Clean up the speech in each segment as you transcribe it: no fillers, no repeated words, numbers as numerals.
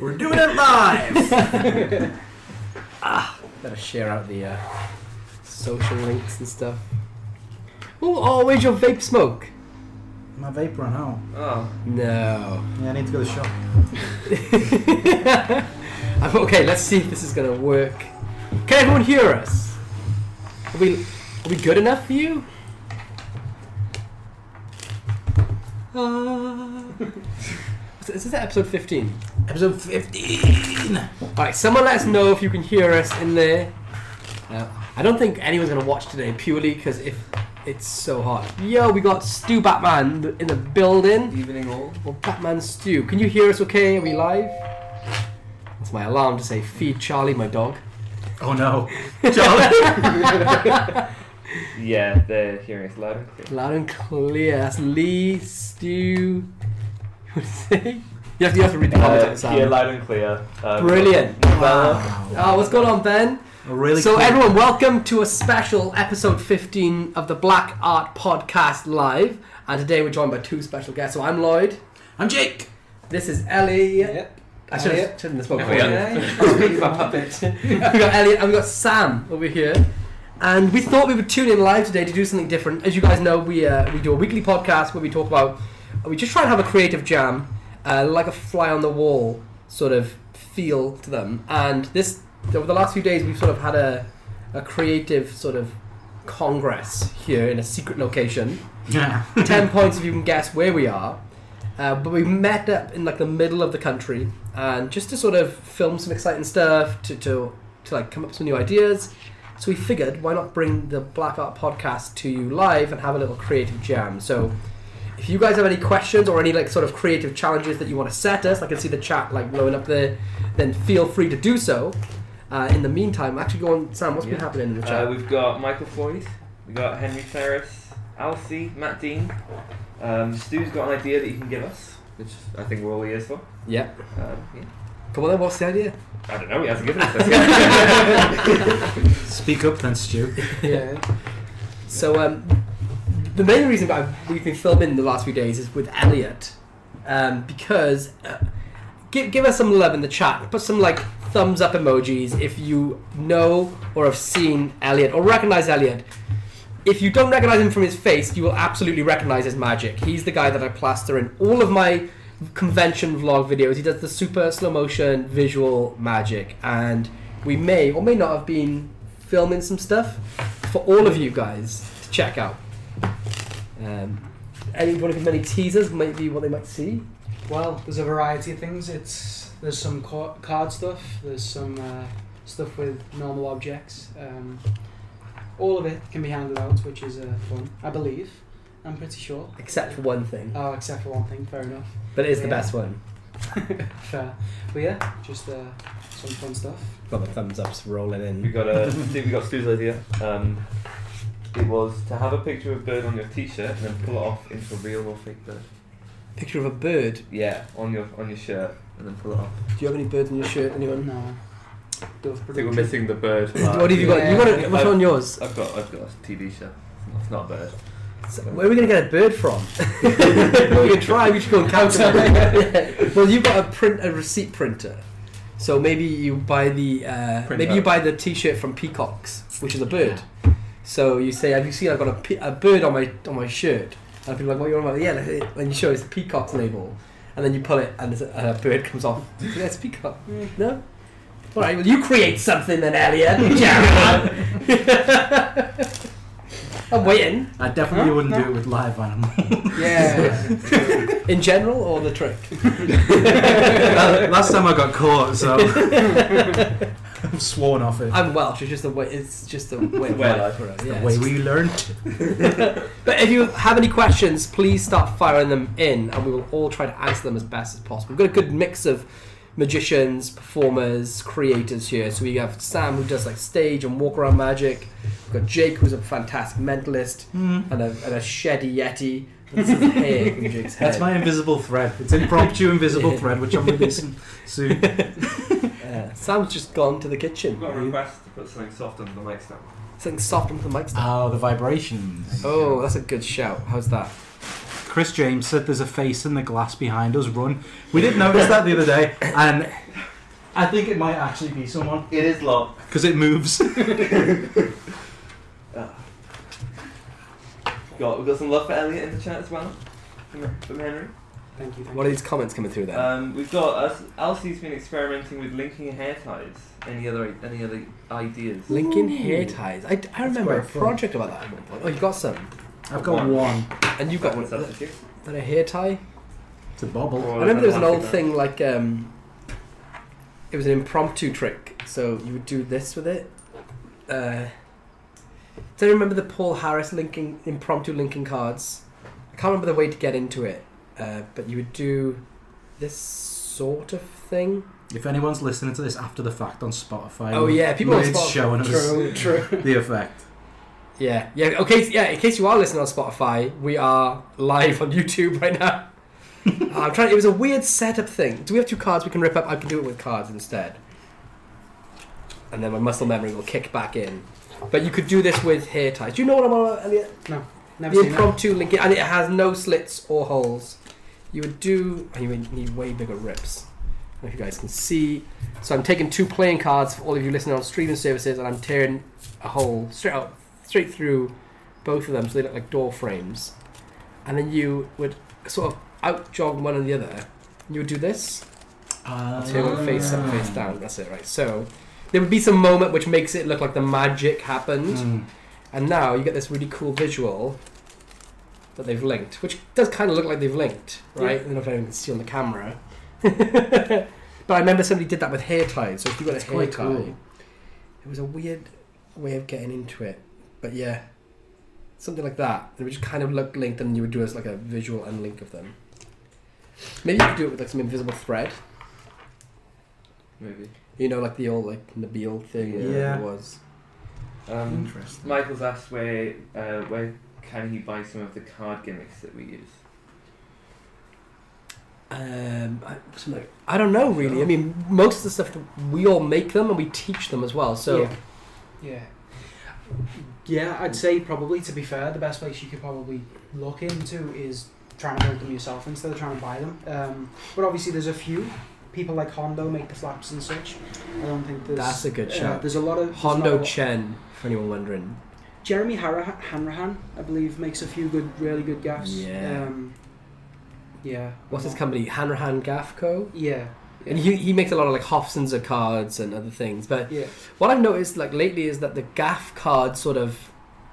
We're doing it live! Better share out the social links and stuff. Oh, where's your vape smoke? My vape run out. Oh. No. Yeah, I need to go to the shop. Okay, let's see if this is going to work. Can everyone hear us? Are we good enough for you? Is this episode 15? Episode 15! Alright, someone let us know if you can hear us in there. I don't think anyone's going to watch today purely because if it's so hot. Yo, we got Stu Batman in the building. Evening all. Well, Batman Stu, can you hear us okay? Are we live? That's my alarm to say feed Charlie, my dog. Oh no. Charlie! Yeah, they're hearing us loud and clear. Loud and clear. That's Lee, Stu. What did you say? You have to read the comments. Yeah, loud and clear. Brilliant. Wow. Oh, what's going on, Ben? Really So cool. everyone, welcome to a special episode 15 of the Black Art Podcast Live. And today we're joined by two special guests. So I'm Lloyd. I'm Jake. This is Ellie. Yep. I should have spoken Oh, yeah. we got Elliot and we got Sam over here. And we thought we would tune in live today to do something different. As you guys know, we do a weekly podcast where we talk about... We just try and have a creative jam, like a fly on the wall sort of feel to them. And this... Over the last few days, we've sort of had a creative sort of congress here in a secret location. 10 points if you can guess where we are. But we met up in like the middle of the country, and just to sort of film some exciting stuff, to like come up with some new ideas. So we figured, why not bring the Black Art Podcast to you live and have a little creative jam. So if you guys have any questions or any like sort of creative challenges that you want to set us, I can see the chat like blowing up there, then feel free to do so. In the meantime, actually go on, Sam, what's been happening in the chat? We've got Michael Floyd, we've got Henry Ferris, Alfie, Matt Dean. Stu's got an idea that he can give us, which I think we're all ears for. Yeah. Yeah. Come on then, what's the idea? I don't know, he hasn't given us this. Speak up then, Stu. Yeah. So the main reason why we've been filming the last few days is with Elliot, because give us some love in the chat. Put some like thumbs up emojis if you know or have seen Elliot or recognize Elliot. If you don't recognize him from his face, you will absolutely recognize his magic. He's the guy that I plaster in all of my convention vlog videos. He does the super slow motion visual magic, and we may or may not have been filming some stuff for all of you guys to check out. Anyone want to give any teasers? Maybe what they might see. Well, there's a variety of things. There's some card stuff. There's some stuff with normal objects. All of it can be handed out, which is fun, I believe. I'm pretty sure. Except for one thing. Oh, except for one thing. Fair enough. But it is the best one. Fair. But yeah, just some fun stuff. Got the thumbs ups rolling in. we got Stu's idea. It was to have a picture of a bird on your t-shirt and then pull it off into a real or fake bird. Picture of a bird. Yeah, on your shirt and then pull it off. Do you have any birds on your shirt, anyone? No. I think we're missing the bird. What have you got? You got it. What's on yours? I've got a TV show. It's not a bird. So where are we going to get a bird from? We can try. We should go and count them. Yeah. Well, you've got a receipt printer, so maybe you buy the T-shirt from Peacocks, which is a bird. So you say, "Have you seen? I've got a bird on my shirt." And people are like, "What are you on about?" Yeah, when you show it's the Peacocks label, and then you pull it, and a bird comes off. Yeah, it's Peacock. No. All right. Well, you create something then, Elliot. I'm waiting. I definitely wouldn't do it with live animals. Yeah. In general or the trick? Last time I got caught, so I've sworn off it. I'm Welsh. It's just the way. It's just the way of life for us. Yeah, The way we learned. But if you have any questions, please start firing them in, and we will all try to answer them as best as possible. We've got a good mix of magicians, performers, creators here. So we have Sam, who does like stage and walk around magic. We've got Jake, who's a fantastic mentalist, and a sheddy yeti. That's his hair from Jake's head. That's my invisible thread. It's impromptu invisible thread, which I'm releasing soon. Sam's just gone to the kitchen. We've got a request to put something soft under the mic stand. Something soft under the mic stand. Oh, the vibrations. Oh, that's a good shout. How's that? Chris James said there's a face in the glass behind us. Run. We didn't notice that the other day, and I think it might actually be someone. It is locked. Because it moves. We've got some love for Elliot in the chat as well from Henry. Thank you. What are these comments coming through then? We've got Elsie's been experimenting with linking hair ties. Any other ideas? Linking hair ties. I remember a quite fun. project about that at one point. Oh, you've got some. I've got one. And you've got What's one. that for you? Is that a hair tie? It's a bobble. Or I remember there was an old elastic thing like it was an impromptu trick. So you would do this with it. Do you remember the Paul Harris impromptu linking cards? I can't remember the way to get into it, but you would do this sort of thing. If anyone's listening to this after the fact on Spotify, Oh yeah, people on it's Spotify. showing us True. the effect. Yeah. Okay. Yeah. In case you are listening on Spotify, we are live on YouTube right now. I'm trying. It was a weird setup thing. Do we have 2 cards we can rip up? I can do it with cards instead, and then my muscle memory will kick back in. But you could do this with hair ties. Do you know what I'm on about, Elliot? No, never The seen it. impromptu linking, and it has no slits or holes. You would do. You would need way bigger rips. I don't know if you guys can see. So I'm taking 2 playing cards for all of you listening on streaming services, and I'm tearing a hole straight through both of them, so they look like door frames. And then you would sort of out jog one and the other. You would do this. Turn one face up, face down. That's it, right? So there would be some moment which makes it look like the magic happened, and now you get this really cool visual that they've linked, which does kind of look like they've linked, right? I don't know if anyone can see on the camera. But I remember somebody did that with hair ties. So if you got a hair quite tie, cool. it was a weird way of getting into it. But yeah, something like that. It would just kind of look linked, and you would do as like a visual unlink of them. Maybe you could do it with like some invisible thread. Maybe. You know, like the old like Nabil thing. Yeah. It was. Interesting. Michael's asked where can he buy some of the card gimmicks that we use. I don't know really. I mean, most of the stuff we all make them and we teach them as well. So Yeah, I'd say probably, to be fair, the best place you could probably look into is trying to build them yourself instead of trying to buy them. But obviously there's a few people like Hondo make the flaps and such. I don't think that's a good shout. There's a lot of Hondo Chen, for anyone wondering. Jeremy Hanrahan, I believe, makes a few really good gaffs. Yeah. Yeah. What's his company? Hanrahan Gaff Co. Yeah. And he makes a lot of like Hofzinser cards and other things. But Yeah. what I've noticed like lately is that the gaff card sort of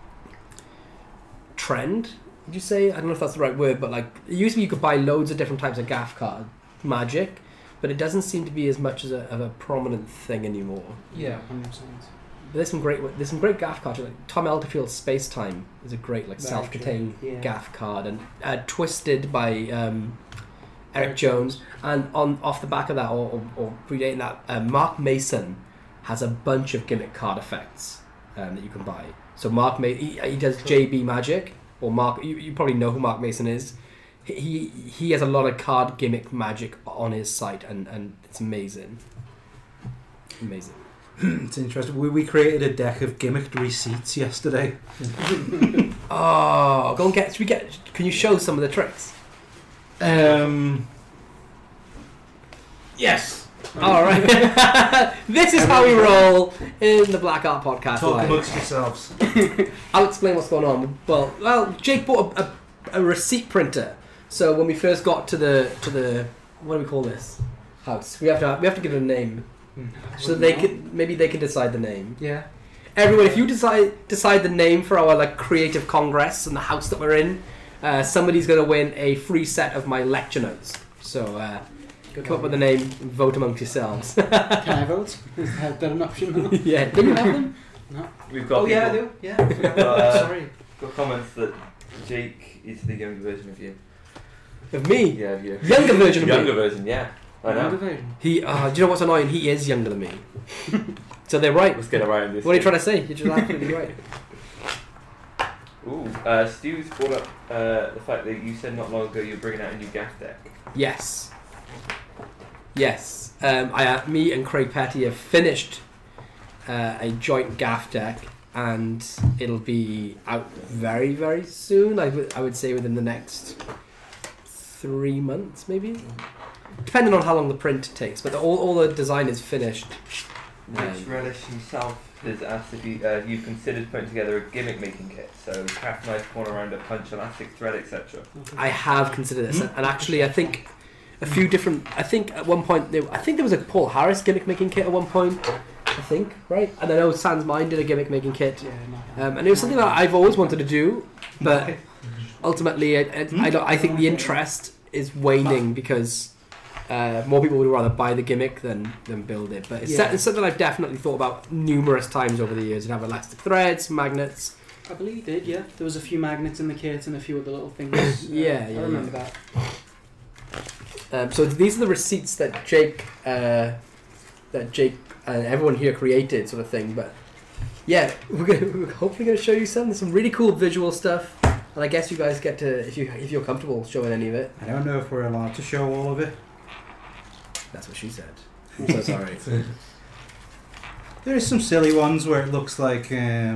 trend, would you say? I don't know if that's the right word, but like it used to be you could buy loads of different types of gaff card magic, but it doesn't seem to be as much of a prominent thing anymore. Yeah, 100%. But there's some great gaff cards. Like Tom Elderfield's Space Time is a great like Very self-contained true, yeah. gaff card, and Twisted by Eric Jones, and off the back of that or predating that, Mark Mason has a bunch of gimmick card effects that you can buy. So Mark he does JB Magic, or Mark. You probably know who Mark Mason is. He has a lot of card gimmick magic on his site, and it's amazing. Amazing. It's interesting. We created a deck of gimmicked receipts yesterday. Oh, go and get. Can you show some of the tricks? Yes. All right. This is how we roll in the Black Art Podcast Talk Live. amongst yourselves. I'll explain what's going on. Well, Jake bought a receipt printer. So when we first got to the what do we call this house? We have to give it a name, so they can decide the name. Yeah. Everyone, if you decide the name for our like creative congress and the house that we're in, somebody's going to win a free set of my lecture notes. So come up with a name, and vote amongst yourselves. Can I vote? Is that an option? Yeah, do you have them? No. We've got Oh yeah, I people- do. Yeah. Sorry. got comments that Jake is the younger version of you. Of me? Yeah, of you. Younger version of me. Younger version, yeah. I know. Younger version. He, do you know what's annoying? He is younger than me. So they're right. Let's get around this. What are you trying to say? You're just absolutely right. Ooh, Stu's brought up the fact that you said not long ago you're bringing out a new gaff deck. Yes. Yes. Me and Craig Petty have finished a joint gaff deck, and it'll be out very, very soon. I would say within the next 3 months, maybe, depending on how long the print takes. But all the design is finished. Rich Relish himself has asked if you've considered putting together a gimmick making kit, so craft knife, corner rounder, punch, elastic, thread, etc. I have considered this, and actually, I think a few different. I think at one point, I think there was a Paul Harris gimmick making kit at one point. I think, right? And I know Sans Mind did a gimmick making kit, and it was something that I've always wanted to do, but ultimately, I think the interest is waning because more people would rather buy the gimmick than build it. But it's something I've definitely thought about numerous times over the years. You'd have elastic threads, magnets. I believe you did, yeah. There was a few magnets in the kit and a few other little things. I remember that. So these are the receipts that Jake and everyone here created, sort of thing. But yeah, we're hopefully going to show you some really cool visual stuff. And I guess you guys get to, if you're comfortable showing any of it. I don't know if we're allowed to show all of it. That's what she said. I'm so sorry. There is some silly ones where it looks like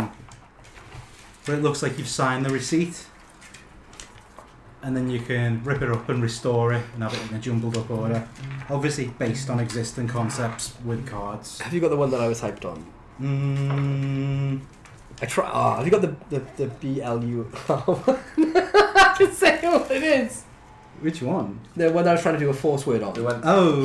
you've signed the receipt, and then you can rip it up and restore it and have it in a jumbled up order. Obviously based on existing concepts with cards. Have you got the one that I was hyped on? Have you got the BLU? I can say what it is. Which one? The one that I was trying to do a force word on. Oh,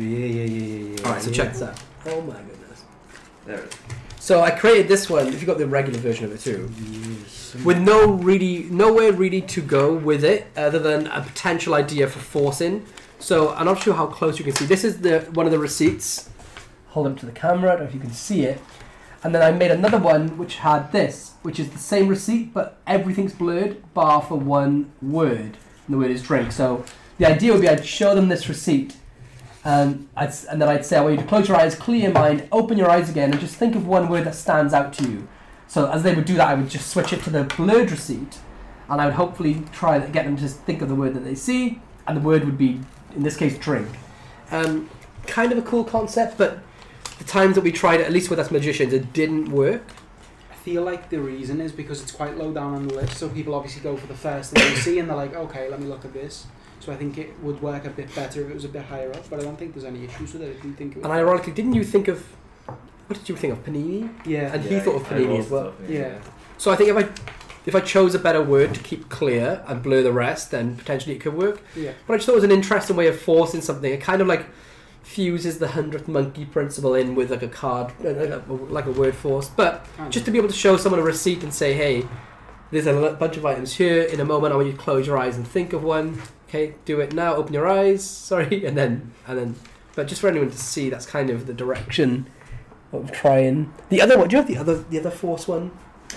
yeah. Alright, so check this out. Oh my goodness. There it is. So I created this one, if you got the regular version of it too, with nowhere really to go with it other than a potential idea for forcing. So I'm not sure how close you can see. This is one of the receipts. Hold up to the camera, I don't know if you can see it. And then I made another one which had this, which is the same receipt, but everything's blurred, bar for one word. And the word is drink. So the idea would be I'd show them this receipt, and then I'd say, I want you to close your eyes, clear your mind, open your eyes again, and just think of one word that stands out to you. So as they would do that, I would just switch it to the blurred receipt, and I would hopefully try to get them to think of the word that they see, and the word would be, in this case, drink. Kind of a cool concept, but the times that we tried it, at least with us magicians, it didn't work. I feel like the reason is because it's quite low down on the list, so people obviously go for the first thing they see and they're like, okay, let me look at this. So I think it would work a bit better if it was a bit higher up, but I don't think there's any issues with it. I do think it would. And ironically, didn't you think of, what did you think of, Panini? Yeah. And he thought of Panini as well. Yeah. So I think if I chose a better word to keep clear and blur the rest, then potentially it could work. Yeah. But I just thought it was an interesting way of forcing something. It kind of like fuses the 100th monkey principle in with like a card, like a word force. But just to be able to show someone a receipt and say, hey, there's a bunch of items here. In a moment, I want you to close your eyes and think of one. Okay, do it now. Open your eyes. Sorry, and then. But just for anyone to see, that's kind of the direction of trying. The other one. Do you have the other force one?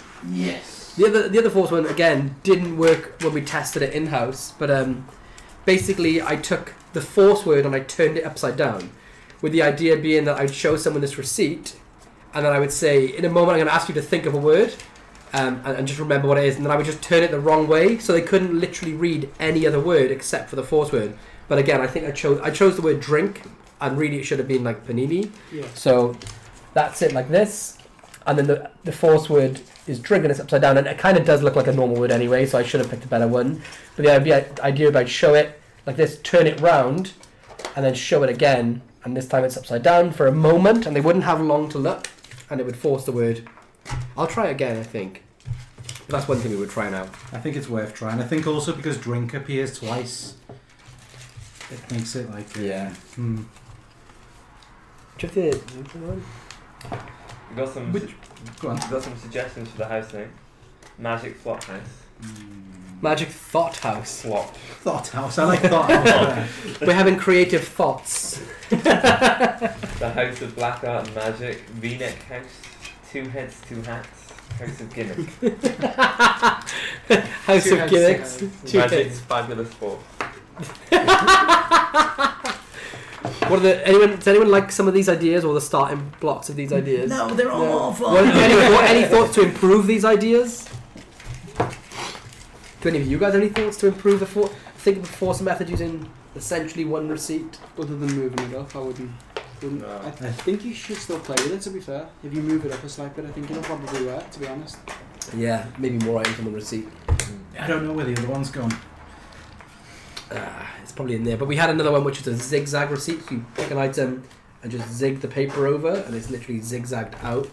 Yes. The other force one again didn't work when we tested it in house. But basically, I took the force word and I turned it upside down, with the idea being that I'd show someone this receipt, and then I would say, in a moment, I'm going to ask you to think of a word. And just remember what it is, and then I would just turn it the wrong way, so they couldn't literally read any other word except for the force word. But again, I think I chose the word drink, and really it should have been like panini. Yeah. So that's it, like this, and then the force word is drink, and it's upside down, and it kind of does look like a normal word anyway. So I should have picked a better one. But the idea about show it like this, turn it round, and then show it again, and this time it's upside down for a moment, and they wouldn't have long to look, and it would force the word. I'll try it again, I think. But that's one thing we would try now. I think it's worth trying. I think also because drink appears twice, it makes it like... Yeah. Hmm. Do you have the one? We got some. Go on. We got some suggestions for the house name. Magic Flop House. Magic Thought House. Flop. Thought House. I like Thought House. We're having creative thoughts. The House of Black Art and Magic. V-neck House. 2 heads, 2 hats. House of Gimmick. House of Gimmicks. Magic's Fabulous Four. Does anyone like some of these ideas or the starting blocks of these ideas? No, they're all awful. Any thoughts to improve these ideas? Do any of you guys have any thoughts to improve the force method using essentially one receipt? Other than moving it up, I wouldn't. No. I think you should still play with it, to be fair. If you move it up a slight bit, I think it'll probably work, to be honest. Yeah, maybe more items on the receipt. I don't know where the other one's gone. probably in there. But we had another one which was a zigzag receipt. So you pick an item and just zig the paper over, and it's literally zigzagged out.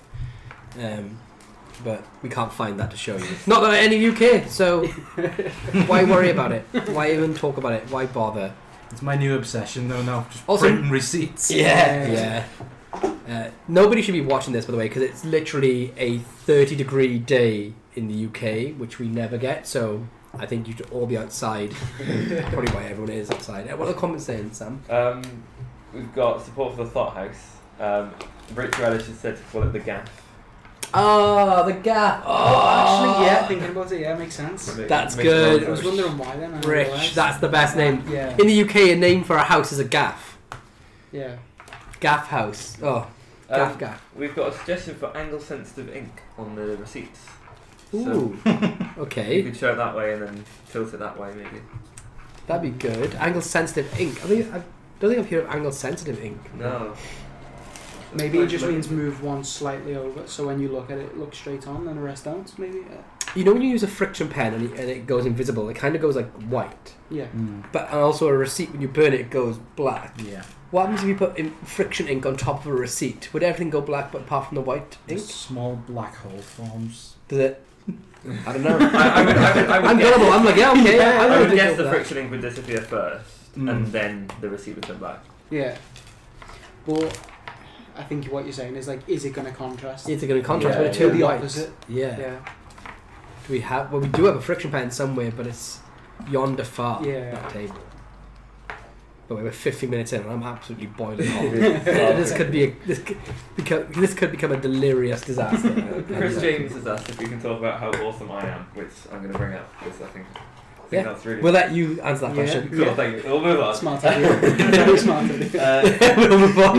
But we can't find that to show you. Not that any UK, so why worry about it? Why even talk about it? Why bother? It's my new obsession, though. Now, just Also- printing receipts. Yeah. Nobody should be watching this, by the way, because it's literally a 30-degree day in the UK, which we never get. So I think you should all be outside. Probably why everyone is outside. What are the comments saying, Sam? We've got support for the Thought House. Rich Relish has said to call it the Gaff. Oh, the gap. Actually, yeah, thinking about it, yeah, makes sense. That's Makes good. a I lot was of wondering why then. I Rich, realised. that's the best name. Yeah. In the UK, a name for a house is a gaff. Yeah. Gaff house. Oh, gaff gaff. We've got a suggestion for angle-sensitive ink on the receipts. Ooh. You Okay, could show it that way and then tilt it that way, maybe. that'd be good. Angle sensitive ink. I don't think I've heard of angle sensitive ink. No. Maybe it just means move one slightly over, so when you look at it, it looks straight on, and the rest don't. Maybe. You know when you use a friction pen and it goes invisible, it kind of goes like white. Yeah. But and also a receipt, when you burn it, it goes black. Yeah. What happens if you put friction ink on top of a receipt? Would everything go black but apart from the white ink? Just small black hole forms. Does it? I don't know. I would I'm guess- gullible. I'm like, yeah, okay. I I would guess think the that. friction ink would disappear first, Mm. and then the receipt would turn black. Yeah. But I think what you're saying is like, is it going to contrast? It's going to contrast Yeah, with it to turn the white. opposite. Yeah. Yeah. Do we have? Well, we do have a friction pen somewhere, but it's yonder far. Yeah. That table. But we're 50 minutes in, and I'm absolutely boiling off. Oh, this could be this could become a delirious disaster. Chris James has asked if we can talk about how awesome I am, which I'm going to bring up because I think Yeah. that's really We'll let you answer that Yeah. question. cool. Thank you. We'll move on. Smart idea. Very smart idea. We'll move on.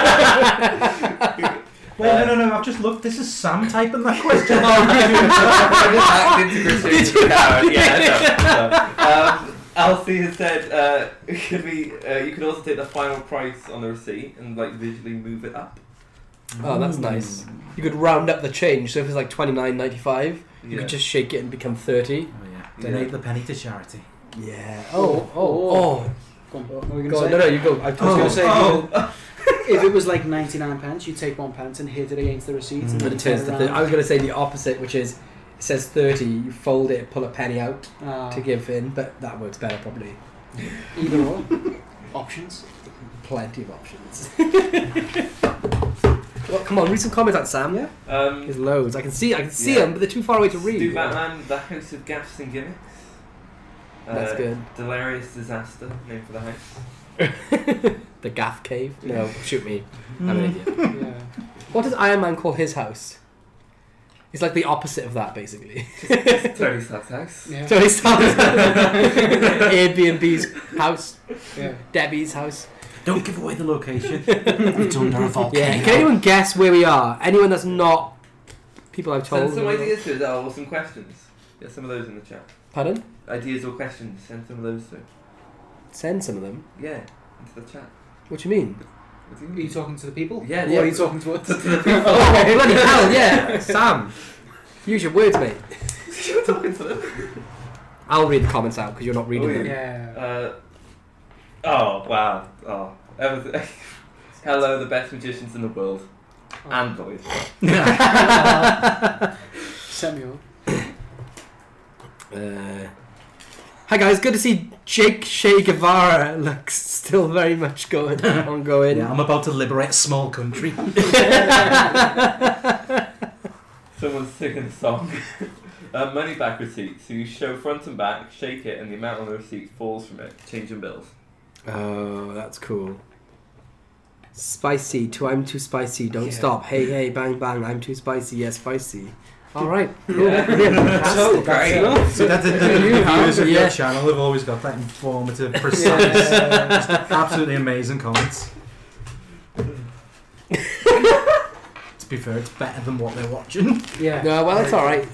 Wait, no, I've just looked. This is Sam typing that question. I just hacked into Chris James' account. Yeah, no. Alfie has said, "Could we? You could also take the final price on the receipt and like visually move it up." Oh, that's nice. You could round up the change, so if it's like $29.95, you Yeah. could just shake it and become 30. Oh yeah. Donate the penny to charity. Yeah. Oh, Oh. Go on, what were you Go going on, to no, say? you go. I I was going to say, Oh. if it was like 99 pence, you'd take 1 pence and hit it against the receipt. And But then it turns to turn 30. I around. was going to say the opposite, which is it says 30, you fold it, pull a penny out to give in, but that works better probably. Either or. Options. Plenty of options. Well, come on, read some comments out, Sam. Yeah. There's loads. I can see Yeah. them, but they're too far away to read. Stu Batman, the House of Gaffs and Gimmicks. That's good. Delirious Disaster, name for the house. The Gaff Cave? No, shoot me. I'm an idiot. Yeah. What does Iron Man call his house? It's like the opposite of that, basically. Tony Stark's house. Yeah. So he starts Airbnb's house, Yeah. Debbie's house. Don't give away the location. It's under a volcano. Yeah, can anyone guess where we are? Anyone that's not people I've told? Send some ideas to us, or some questions. Get some of those in the chat. Pardon? Ideas or questions, send some of those through. Send some of them. Yeah, into the chat. What do you mean? What do you Are you mean? talking to the people? Yeah, Or yeah. are you talking to us? Oh, bloody hell, yeah. Sam, use your words, mate. You're talking to them. I'll read the comments out because you're not reading Oh, them. Yeah. Oh, wow. Oh, everything. Hello, the best magicians in the world. Oh. And boys. Set me up. Hi guys, good to see Jake Che Guevara looks still very much ongoing. Yeah, I'm about to liberate a small country. Someone's singing a song. Money back receipt. So you show front and back, shake it, and the amount on the receipt falls from it. Changing bills. Oh, that's cool. Spicy to I'm too spicy, don't Yeah. stop. Hey, hey, bang, bang, I'm too spicy, yeah, spicy. Alright. Yeah. So, great. So the You viewers of yeah. your channel have always got that informative, precise, just absolutely amazing comments. To be fair, it's better than what they're watching. Yeah. No, well, it's alright.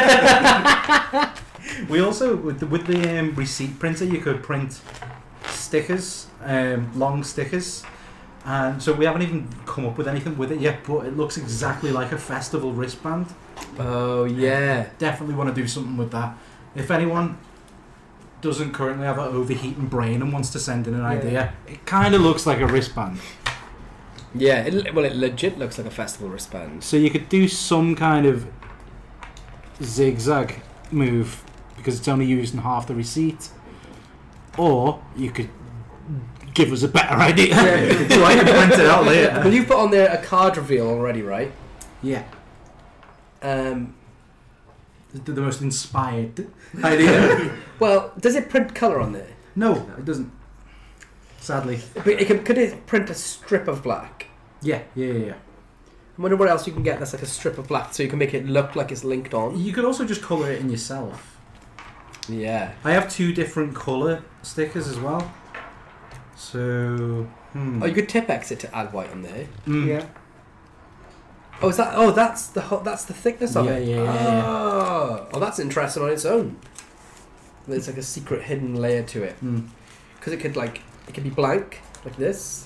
We also, with the receipt printer, you could print stickers, long stickers. And so we haven't even come up with anything with it yet, but it looks exactly like a festival wristband. Oh, yeah. Definitely want to do something with that. If anyone doesn't currently have an overheating brain and wants to send in an idea, it kind of looks like a wristband. Yeah, it legit looks like a festival wristband. So you could do some kind of zigzag move because it's only using half the receipt, or you could give us a better idea so I can print it out later. Well, you've put on there a card reveal already, right? Yeah, Um, the most inspired idea. well, does it print colour on there? No, it doesn't. Sadly. But could it print a strip of black? Yeah. I wonder what else you can get that's like a strip of black so you can make it look like it's linked on. You could also just colour it in yourself. Yeah. I have 2 different colour stickers as well. So... Oh, you could tip X it to add white on there. Yeah. Oh, is that? Oh, that's the thickness of it. Yeah. Oh, that's interesting on its own. There's like a secret hidden layer to it because it could be blank like this.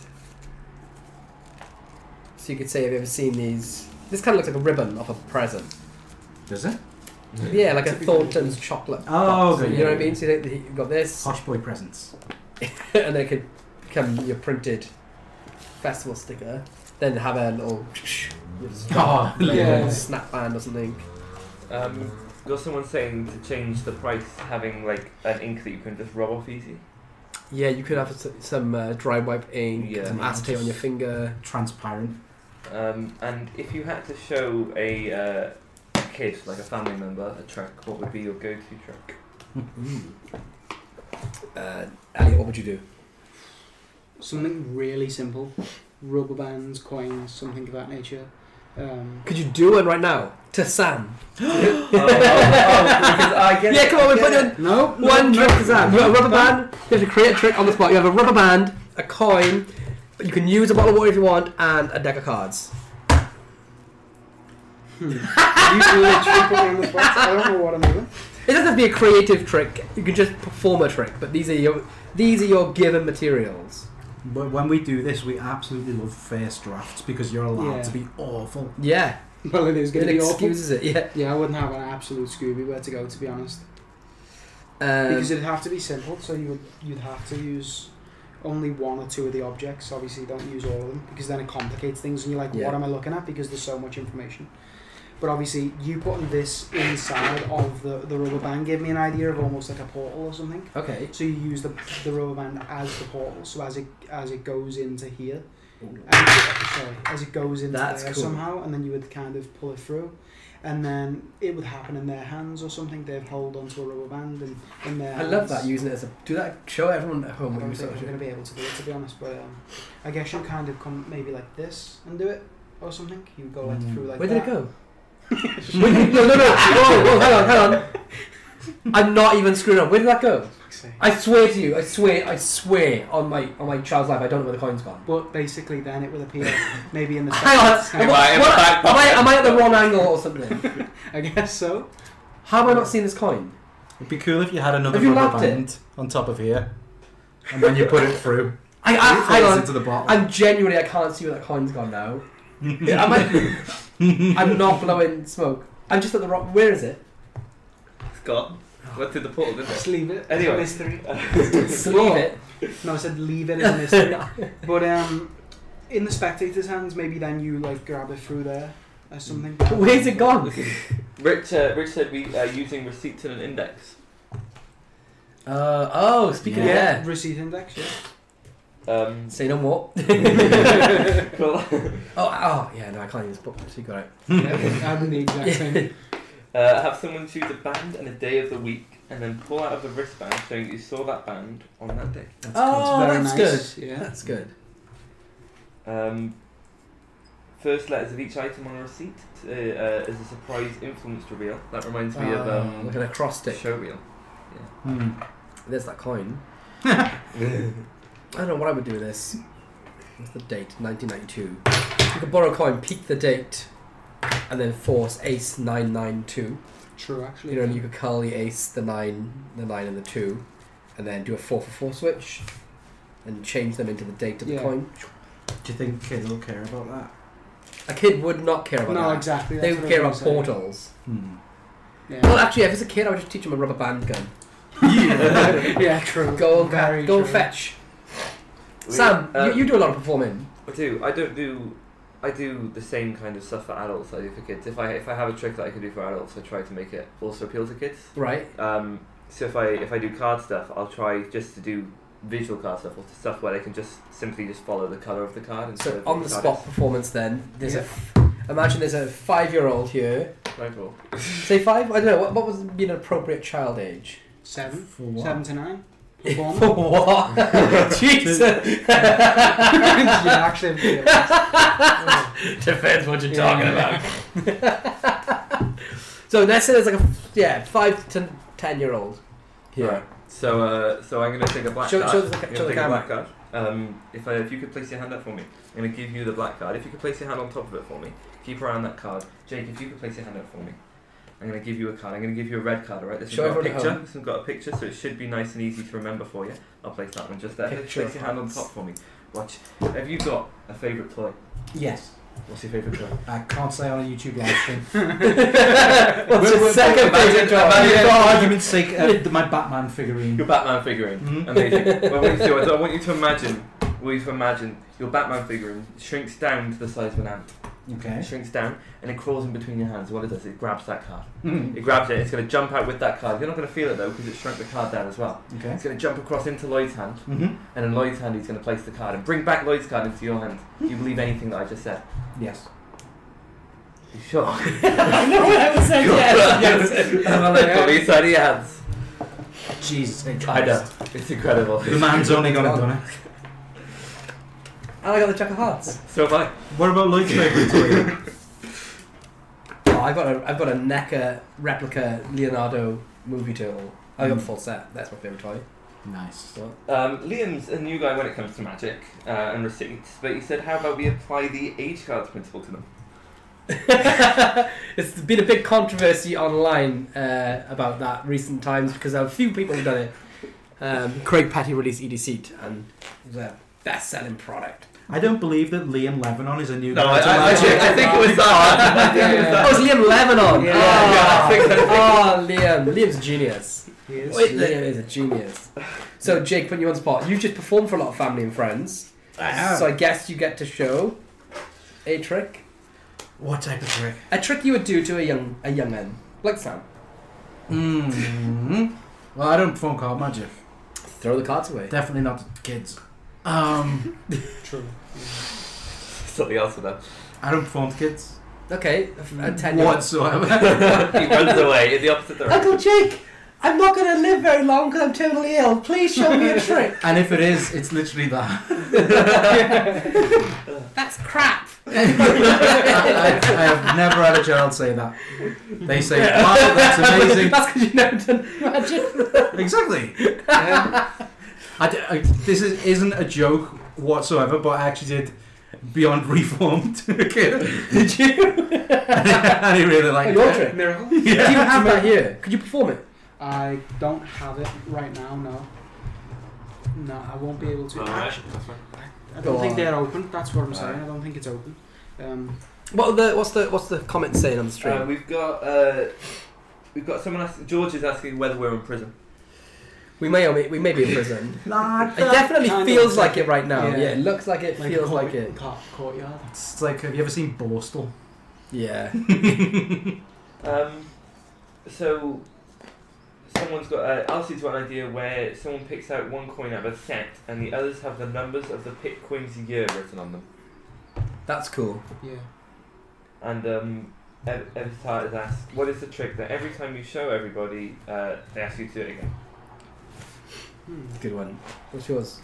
So you could say, have you ever seen these? This kind of looks like a ribbon of a present. Does it? Yeah, like a Thornton's chocolate. Oh, box. okay, You know what I mean? So you've got this, Posh boy presents. and it could become your printed festival sticker. Then have a little, Oh, like a yeah. little snap band or something. Got someone saying to change the price, having like an ink that you can just rub off easy. Yeah, you could have some dry wipe ink, Yeah. some acetate on your finger. transparent. And if you had to show a kid, like a family member, a trick, what would be your go-to trick? Elliot, what would you do? Something really simple. Rubber bands, coins, something of that nature. Could you do one right now to Sam? Because I get Yeah, come on, we're putting on one trick to Sam. You got a rubber band. You have to create a trick on the spot. You have a rubber band, a coin, but you can use a bottle of water if you want, and a deck of cards. You literally put me on the spot. I don't know what I'm doing. It doesn't have to be a creative trick. You can just perform a trick, but these are your given materials. But when we do this, we absolutely love first drafts because you're allowed Yeah. to be awful. Yeah, Well, it is going it to be awful. excuses it. Yeah, Yeah, I wouldn't have an absolute Scooby where to go, to be honest. Because it'd have to be simple, so you'd have to use only 1 or 2 of the objects. Obviously, don't use all of them because then it complicates things, and you're like, Yeah. "What am I looking at?" Because there's so much information. But obviously, you putting this inside of the rubber band gave me an idea of almost like a portal or something. okay. So you use the rubber band as the portal. So as it goes into here, as it goes into That's there cool. somehow, and then you would kind of pull it through. And then it would happen in their hands or something. They'd hold onto a rubber band and in their I hands. love that, using it as a... Do that, show everyone at I home what don't you think sort I'm of going to be able to do it, to be honest. But I guess you'll kind of come maybe like this and do it or something. You go like through like Where that. did it go? No. Whoa, hang on. I'm not even screwing up. Where did that go? I swear to you, I swear on my child's life, I don't know where the coin's gone. But basically then it will appear maybe in the Hang on, sides. am I at the wrong angle or something? I guess so. How have I not seen this coin? It'd be cool if you had another Have you rubber lapped it? band on top of here, and then you put it through. Hang Falls on, into the bottle. I'm genuinely, I can't see where that coin's gone now. I'm not blowing smoke. I'm just at the wrong... Where is it? It's gone. Went through the portal, didn't Just it? leave it. Anyway. It's a mystery. Leave it. No, I said leave it as a mystery. But in the spectator's hands, maybe then you like grab it through there or something. Where's it gone? Rich said we using receipts and an index. Speaking Yeah. of that. Receipt index, yeah. Say no more. Cool. Yeah, no, I can't use book, so you got it. Yeah, I'm the exact same. Have someone choose a band and a day of the week, and then pull out of the wristband showing you saw that band on that day. That's Very that's nice, good. yeah. That's good. First letters of each item on a receipt is a surprise influence reveal. That reminds me of Look at a cross stick. show reel. There's that coin. I don't know what I would do with this. What's the date? 1992. You could borrow a coin, peek the date, and then force ace 992. True, actually. You know, and you could cull the ace, the 9, and the 2, and then do a 4-for-4 switch, and change them into the date of the Yeah. coin. Do you think kids will care about that? A kid would not care about No, that. exactly. They that's would what I care was about gonna say. portals. Yeah. Well, actually, if it's a kid, I would just teach him a rubber band gun. Yeah, true. Go Very go true. fetch. Sam, you do a lot of performing. I do. I do the same kind of stuff for adults that I do for kids. If I have a trick that I can do for adults, I try to make it also appeal to kids. Right. So if I do card stuff, I'll try just to do visual card stuff, or stuff where they can just simply just follow the colour of the card. Instead So of on the card spot is- performance then, imagine there's a 5-year-old here. Right, cool. Say 5? I don't know, what would be an appropriate child age? 7. For what? 7 to 9. For what? Jesus! Yeah, actually. Depends what you're Yeah. talking about. So let's say there's like a 5 to 10-year-old here. Right. So I'm going to take a black Show- card. show the- I'm gonna show the take a camera. black card. If you could place your hand up for me, I'm going to give you the black card. If you could place your hand on top of it for me, keep around that card. Jake, if you could place your hand up for me, I'm going to give you a card. I'm going to give you a red card, alright? This Show has got a everyone at picture. home. This has got a picture, so it should be nice and easy to remember for you. I'll place that one just there. Picture Place your hand on hearts. top for me. Watch. Have you got a favourite toy? Yes. What's your favourite toy? I can't say on a YouTube live stream. What's your second favourite For toy? argument's sake, my Batman figurine. Your Batman figurine. Mhm. Amazing. Well, what you do, I want you to imagine your Batman figurine shrinks down to the size of an ant. Okay. It shrinks down and it crawls in between your hands. What it does, it grabs that card. Mm. It grabs it, it's going to jump out with that card. You're not going to feel it though because it shrunk the card down as well. Okay. It's going to jump across into Lloyd's hand, Mm-hmm. and in Lloyd's hand he's going to place the card and bring back Lloyd's card into your hand. Do you believe anything that I just said? Yes. You sure? I know what I was saying, yes. Have a look at me inside your hands. Jesus. I know. It's incredible. The man's only gonna done it. And I got the Jack of Hearts. So have I. What about Lloyd's favourite toy? Oh, I've got a NECA replica Leonardo movie turtle. I got the full set. That's my favourite toy. Nice. Liam's a new guy when it comes to magic and receipts, but he said, how about we apply the age cards principle to them? It's been a big controversy online about that recent times because a few people have done it. Craig Petty released EDC and it was a best-selling product. I don't believe that Liam Lebanon is a new No, guy. I think it was that. Oh, it's Liam Lebanon. Yeah. Oh, I think Liam's a genius. He is. Liam is a genius. So Jake, putting you on the spot. You just performed for a lot of family and friends. I have. So I guess you get to show a trick. What type of trick? A trick you would do to a young man, like Sam. Mm-hmm. Well, I don't perform card magic. Throw the cards away. Definitely not to kids. True. Something else for that. I don't perform to kids Okay, a 10-year-old. whatsoever. He runs away in the opposite direction. Uncle Jake, I'm not going to live very long because I'm terminally ill. Please show me a trick. And if it is, it's literally that. That's crap. I have never had a child say that. They say, "Wow, that's amazing." That's because you've never done magic. Exactly. This isn't a joke whatsoever, but I actually did Beyond Reformed to a kid. Did you? And he really liked Your it. trick. Miracle? Do you have that here? Could you perform it? I don't have it right now, no. No, I won't be able to. Actually, I Go don't think on. they're open. That's what I'm saying. I don't think it's open. What's the comment saying on the stream? We've got someone asking. George is asking whether we're in prison. We may be in prison. Nah, It definitely Kind of feels looks like like it right now. yeah. Yeah, it looks like it feels like it. Courtyard. it's like, have you ever seen Borstal? Yeah. So someone's got Elsie's got an idea where someone picks out one coin out of a set and the others have the numbers of the picked coins year written on them. That's cool. Yeah. And Evitar has asked, what is the trick that every time you show everybody, they ask you to do it again? Good one. What's yours?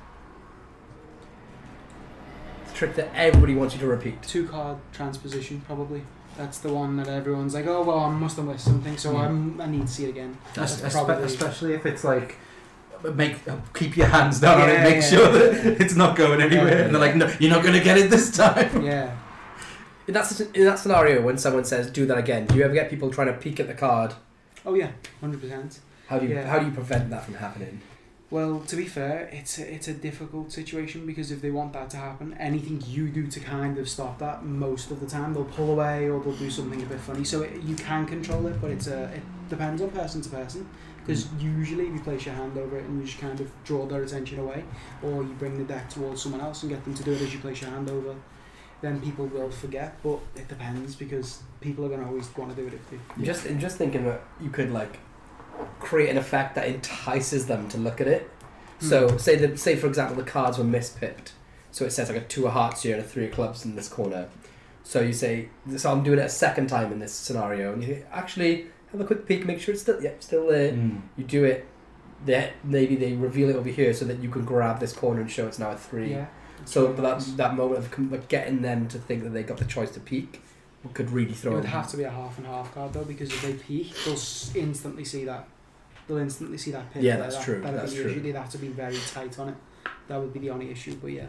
It's a trick that everybody wants you to repeat. 2-card transposition, probably. That's the one that everyone's like, oh, well, I must have missed something, so I need to see it again. That's probably... Especially if it's like, keep your hands down on it, Yeah, make yeah, sure yeah. that it's not going anywhere. Yeah. And they're like, no, you're not going to get it this time. Yeah. In that scenario, when someone says "do that again," do you ever get people trying to peek at the card? Oh, yeah, 100%. How do you Yeah. prevent that from happening? Well, to be fair, it's a difficult situation because if they want that to happen, anything you do to kind of stop that, most of the time they'll pull away or they'll do something a bit funny. So you can control it, but it depends on person to person. Because usually if you place your hand over it and you just kind of draw their attention away, or you bring the deck towards someone else and get them to do it as you place your hand over, then people will forget. But it depends because people are going to always want to do it if they... I'm just thinking that you could like create an effect that entices them to look at it. So say for example the cards were mispicked, so it says like a 2 of hearts here and a 3 of clubs in this corner. So you say, so I'm doing it a second time in this scenario, and you actually have a quick peek, make sure it's still there. You do it. Maybe they reveal it over here so that you can grab this corner and show it's now a 3. Yeah. So that moment of like, getting them to think that they got the choice to peek could really throw. It would them. have to be a half and half card though, because if they peek, they'll instantly see that. They'll instantly see that pick. Yeah, that's true. That's true. Usually they'd have to be very tight on it. That would be the only issue. But yeah.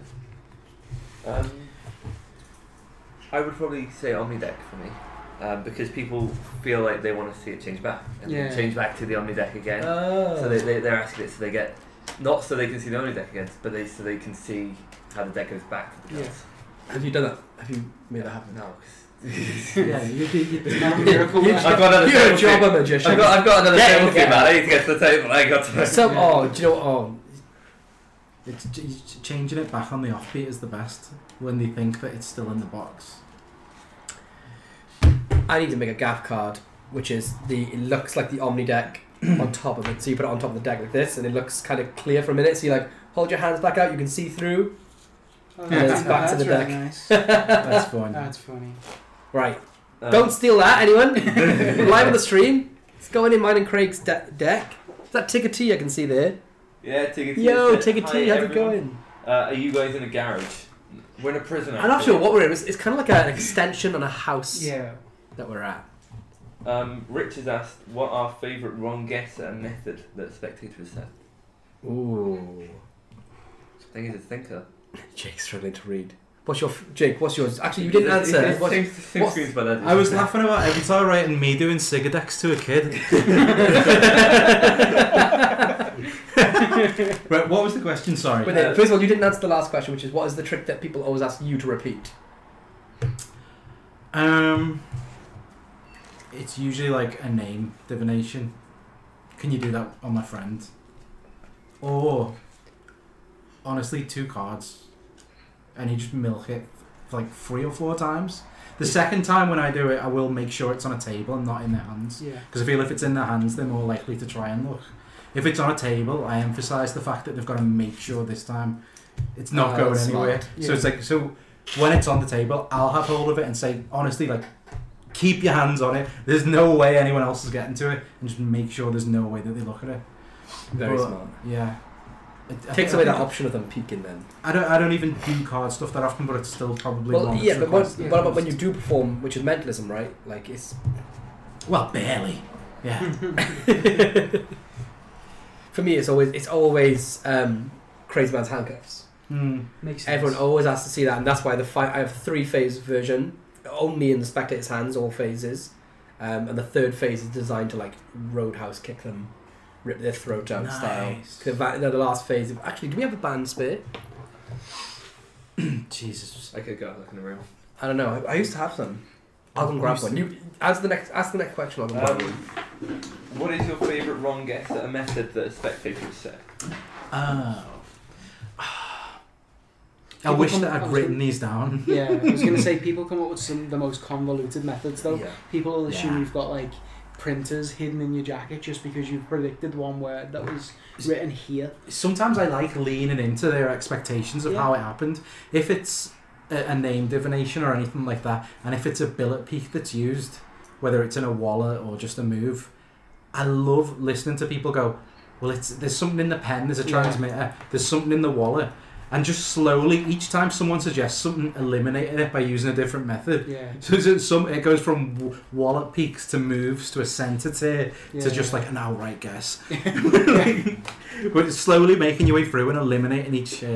I would probably say Omnideck for me. Because people feel like they want to see it change back and change back to the Omnideck again. So they're asking it so they get, not so they can see the Omnideck again, but so they can see how the deck goes back to the cards. Have you done that? Have you made that happen? No. Yeah, it's not a miracle. I've got another You're a jobber magician. I've got another table team, man. I need to get to the table. I got to. Do you know what? It's changing it back on the offbeat is the best when they think that it's still in the box. I need to make a gaff card, which is it looks like the Omni deck on top of it. So you put it on top of the deck like this, and it looks kind of clear for a minute. So you like hold your hands back out, you can see through. And then it's back to the deck. Really nice. That's fun. That's funny. Right. Don't steal that, anyone. Live on the stream. It's going in mine and Craig's deck. Is that Tigger T I can see there? Yeah, Tigger T. Yo, Tigger T, how's it going? Are you guys in a garage? We're in a prison. I'm not sure what we're in. It's kind of like an extension on a house Yeah. that we're at. Rich has asked, what our favourite wrong guess at a method that spectators said? Ooh. I think he's a thinker. Jake's struggling to read. Jake, what's yours? Actually, you didn't answer. I was laughing about every time writing me doing Cigadex to a kid. Right, what was the question? Sorry. But then, first of all, you didn't answer the last question, which is what is the trick that people always ask you to repeat? It's usually like a name divination. Can you do that on my friend? Or honestly, 2 cards. And you just milk it for like 3 or 4 times. The second time when I do it, I will make sure it's on a table and not in their hands. Yeah. Because I feel if it's in their hands, they're more likely to try and look. If it's on a table, I emphasise the fact that they've got to make sure this time it's not going anywhere. Yeah. So it's like, so when it's on the table, I'll have hold of it and say, honestly, like, keep your hands on it. There's no way anyone else is getting to it, and just make sure there's no way that they look at it. Very smart. Yeah. Takes away that option of them peeking then. I don't even do card stuff that often, but it's still probably Well, one yeah, that's but requested. what about when you do perform, which is mentalism, right? Like it's Well, barely. Yeah. For me, it's always Crazy Man's handcuffs. Makes sense. Everyone always has to see that, and that's why I have 3-phase version, only in the spectator's hands, all phases, and the 3rd phase is designed to like roadhouse kick them, rip their throat out style. Because the last phase. Actually, do we have a band spare? Jesus. I could go look in the room. I don't know. I used to have some. I'll go and grab one. You ask the next question. I'll go grab one. What is your favourite wrong guess at a method that a spectator said? Oh. I wish that I'd written these down. Yeah, I was going to say people come up with some of the most convoluted methods though. Yeah. People will assume you've got like printers hidden in your jacket just because you've predicted one word that was written here. Sometimes I like leaning into their expectations of how it happened. If it's a name divination or anything like that, and if it's a billet peak that's used, whether it's in a wallet or just a move, I love listening to people go, well, there's something in the pen, there's a transmitter, there's something in the wallet. And just slowly, each time someone suggests something, eliminating it by using a different method. Yeah. So it goes from wallet peaks to moves to a centre tier to just like an outright guess. But it's slowly making your way through and eliminating each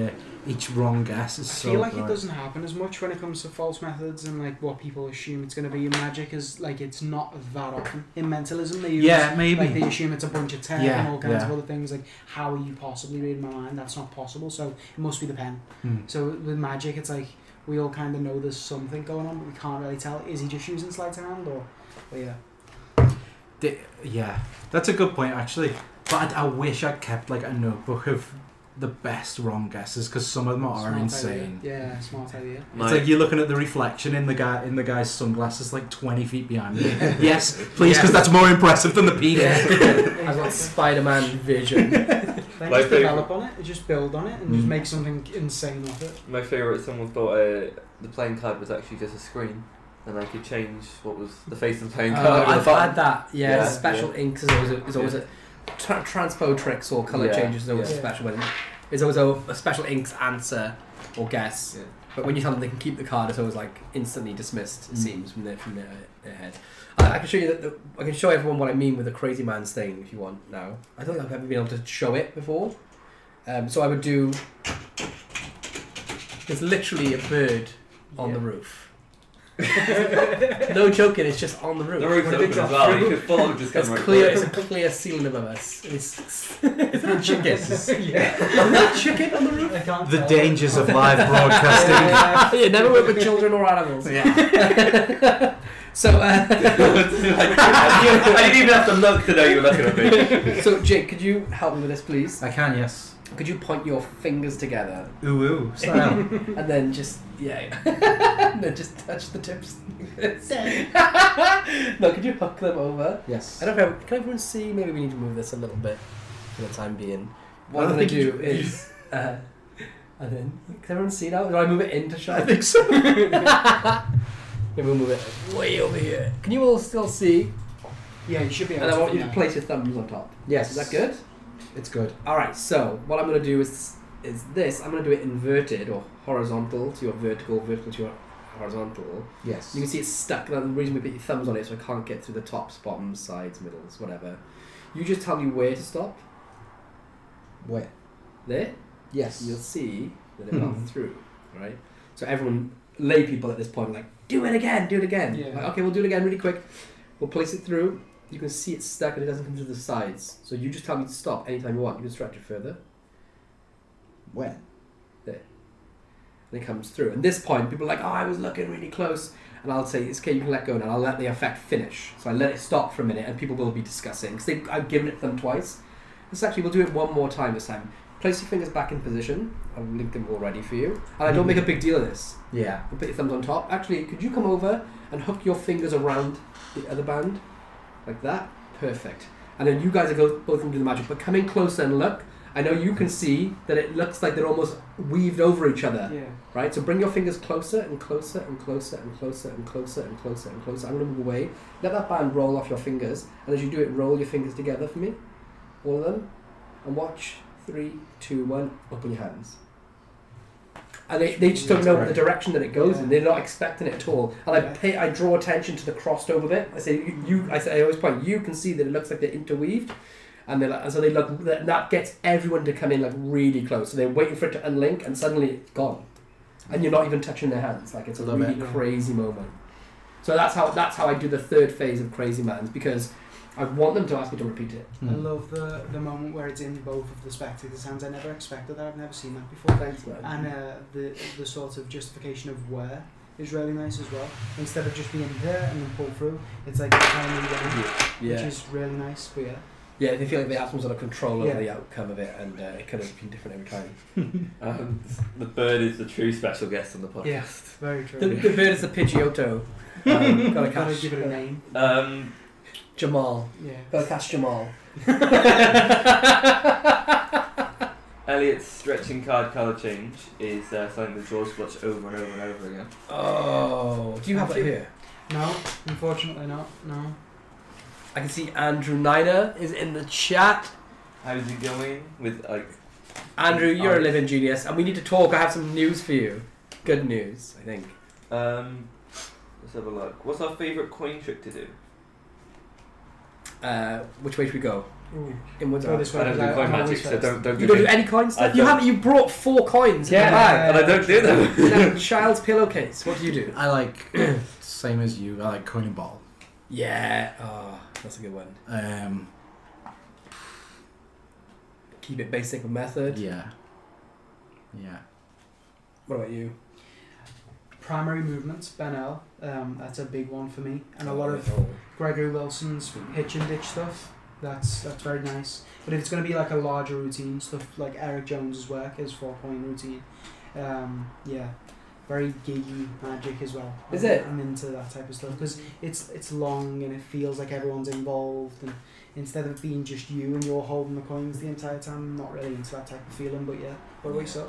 each wrong guess is I so feel like good. it doesn't happen as much when it comes to false methods and like what people assume it's going to be in Magic is like it's not that often. In Mentalism they use maybe. like they assume it's a bunch of 10 Yeah, and all kinds yeah. of other things like how are you possibly reading my mind? That's not possible, so it must be the pen. Hmm. So with Magic it's like we all kind of know there's something going on but we can't really tell. Is he just using sleight of hand or yeah. Yeah, that's a good point actually. But I wish I'd kept like a notebook of the best wrong guesses because some of them are Smart insane. idea. Yeah, smart idea. It's like you're looking at the reflection in the guy's sunglasses like 20 feet behind me. Yes, please, because that's more impressive than the peak. I've got Spider-Man vision. Then My just develop on it, just build on it and just Mm. make something insane with it. My favourite, someone thought the playing card was actually just a screen, and I could change what was the face of the playing card. I've had that. Yeah, Yeah, special inks is always a transpo tricks or colour Yeah, changes is always yeah. a special one. It's always a special inks answer or guess. Yeah. But when you tell them they can keep the card, it's always like instantly dismissed. It Mm. seems from their head. I can show you that. I can show everyone what I mean with the crazy man's thing if you want. Now I don't think I've ever been able to show it before. So I would do. There's literally a bird on the roof. No joking, it's just on the roof. The roof's What open did as it well. drop You could full on just come It's right clear. through It's a clear ceiling above us. It's Chickens. chicken on the roof. I can't The tell. dangers of live broadcasting. You never work with children or animals. Yeah. So, I didn't even have to look to know you were looking at me. so Jake, could you help me with this, please? I can, yes. Could you point your fingers together Ooh, ooh, style. and then just and then just touch the tips? No, could you hook them over? Yes. I don't know. Can everyone see? Maybe we need to move this a little bit for the time being. What I I'm going to think do is, and then can everyone see now? Do I move it into shot? I think so. Maybe we'll move it way over here. Can you all still see? Yeah, you should be able And I to. want you to yeah. place your thumbs on top. Yes. Is that good? It's good. All right. So what I'm going to do is this. I'm going to do it inverted or horizontal to your vertical, vertical to your horizontal. Yes. You can see it's stuck. And the reason we put your thumbs on it so I can't get through the tops, bottoms, sides, middles, whatever. You just tell me where to stop. Where? There. Yes. You'll see that it went through. Right. So everyone, lay people at this point, are like, do it again, do it again. Yeah. Like, okay, we'll do it again really quick. We'll place it through. You can see it's stuck and it doesn't come through the sides. So you just tell me to stop anytime you want. You can stretch it further. When? And it comes through. At this point, people are like, oh, I was looking really close. And I'll say, it's okay, you can let go now. I'll let the effect finish. So I let it stop for a minute and people will be discussing. Because I've given it to them twice. This actually, we'll do it one more time this time. Place your fingers back in position. I've linked them already for you. And I don't make a big deal of this. Yeah. You put your thumbs on top. Actually, could you come over and hook your fingers around the other band? Like that? Perfect. And then you guys are both going to do the magic. But come in closer and look. I know you can see that it looks like they're almost weaved over each other. Yeah. Right? So bring your fingers closer and closer and closer and closer and closer and closer and closer. I'm going to move away. Let that band roll off your fingers. And as you do it, roll your fingers together for me. All of them. And watch. 3, 2, 1. Open your hands. And they just don't know the direction that it goes in. They're not expecting it at all. And I draw attention to the crossed over bit. I say I always point. You can see that it looks like they're interweaved, and they're like, so they look. That gets everyone to come in like really close. So they're waiting for it to unlink, and suddenly it's gone, and you're not even touching their hands. Like it's a really crazy moment. So that's how I do the third phase of Crazy Man's, because I want them to ask me to repeat it. I love the moment where it's in both of the spectators' hands. I never expected that. I've never seen that before. Thanks, man. And the sort of justification of where is really nice as well. Instead of just being there and then pull through, it's like timely when, which is really nice. But yeah. Yeah, they feel like they have some sort of control over Yeah. the outcome of it, and it could have been different every time. The bird is the true special guest on the podcast. Yeah, very true. The bird is the Pidgeotto. Gotta Gotta catch give it a name. Jamal. Yeah. Gotta catch Jamal. Elliot's stretching card colour change is something that draws watch over and over and over again. Oh, do you have it here? No, unfortunately not. No. I can see Andrew Niner is in the chat. How's he going with like? Andrew, you're a art? living genius, and we need to talk. I have some news for you. Good news, I think. Let's have a look. What's our favourite coin trick to do? Which way should we go? Inwards Go out. this way. I don't do I'm coin always magic, so first. don't You do don't do it. any coin stuff? I You don't. haven't. You brought 4 coins in Yeah, the bag. and I don't do them. In a child's pillowcase. What do you do? I like same as you. I like coin and ball. Yeah. Oh, that's a good one. Keep it basic with method. Yeah. What about you? Primary movements, Ben L. That's a big one for me, and a lot of Gregory Wilson's hitch and ditch stuff. That's very nice. But if it's going to be like a larger routine, stuff like Eric Jones's work, his 4-coin routine, very giggy magic as well. Is it? I'm into that type of stuff because it's long and it feels like everyone's involved, and instead of being just you and you're holding the coins the entire time, I'm not really into that type of feeling. But yeah, what about yourself?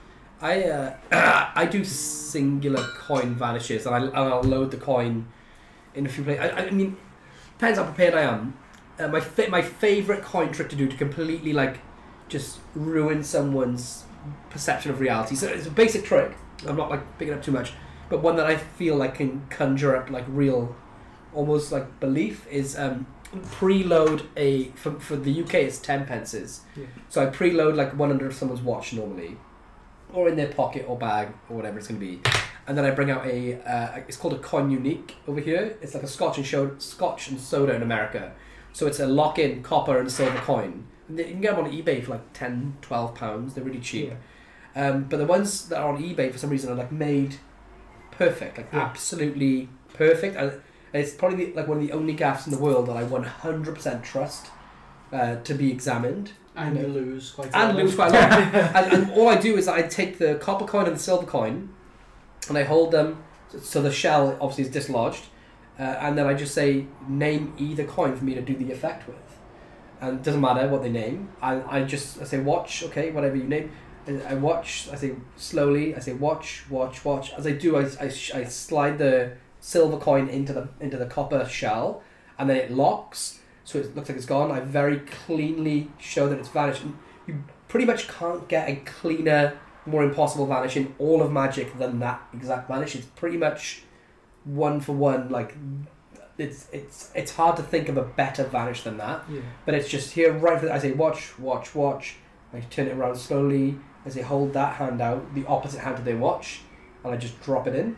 I do singular coin vanishes, and I'll load the coin in a few places. I mean, depends how prepared I am. My favourite coin trick to do to completely like just ruin someone's perception of reality. So it's a basic trick. I'm not like picking up too much, but one that I feel like can conjure up like real, almost like belief is preload a for the UK it's 10 pences. Yeah. So I preload like one under someone's watch normally, or in their pocket or bag or whatever it's going to be, and then I bring out it's called a coin unique over here. It's like a Scotch and soda in America. So it's a lock-in copper and silver coin. And you can get them on eBay for like £10-12. They're really cheap. Yeah. But the ones that are on eBay for some reason are like made perfect, like absolutely perfect. And it's probably like one of the only gaffs in the world that I 100% trust to be examined. And you lose quite a lot. And lose quite a lot. and all I do is I take the copper coin and the silver coin, and I hold them so the shell obviously is dislodged, and then I just say name either coin for me to do the effect with, and it doesn't matter what they name. I say watch, okay, whatever you name. I watch. I say slowly. I say watch. As I do, I slide the silver coin into the copper shell, and then it locks. So it looks like it's gone. I very cleanly show that it's vanished. And you pretty much can't get a cleaner, more impossible vanish in all of Magic than that exact vanish. It's pretty much one for one. Like it's hard to think of a better vanish than that. Yeah. But it's just here right. I say watch. I turn it around slowly. I say hold that hand out, the opposite hand to their watch, and I just drop it in.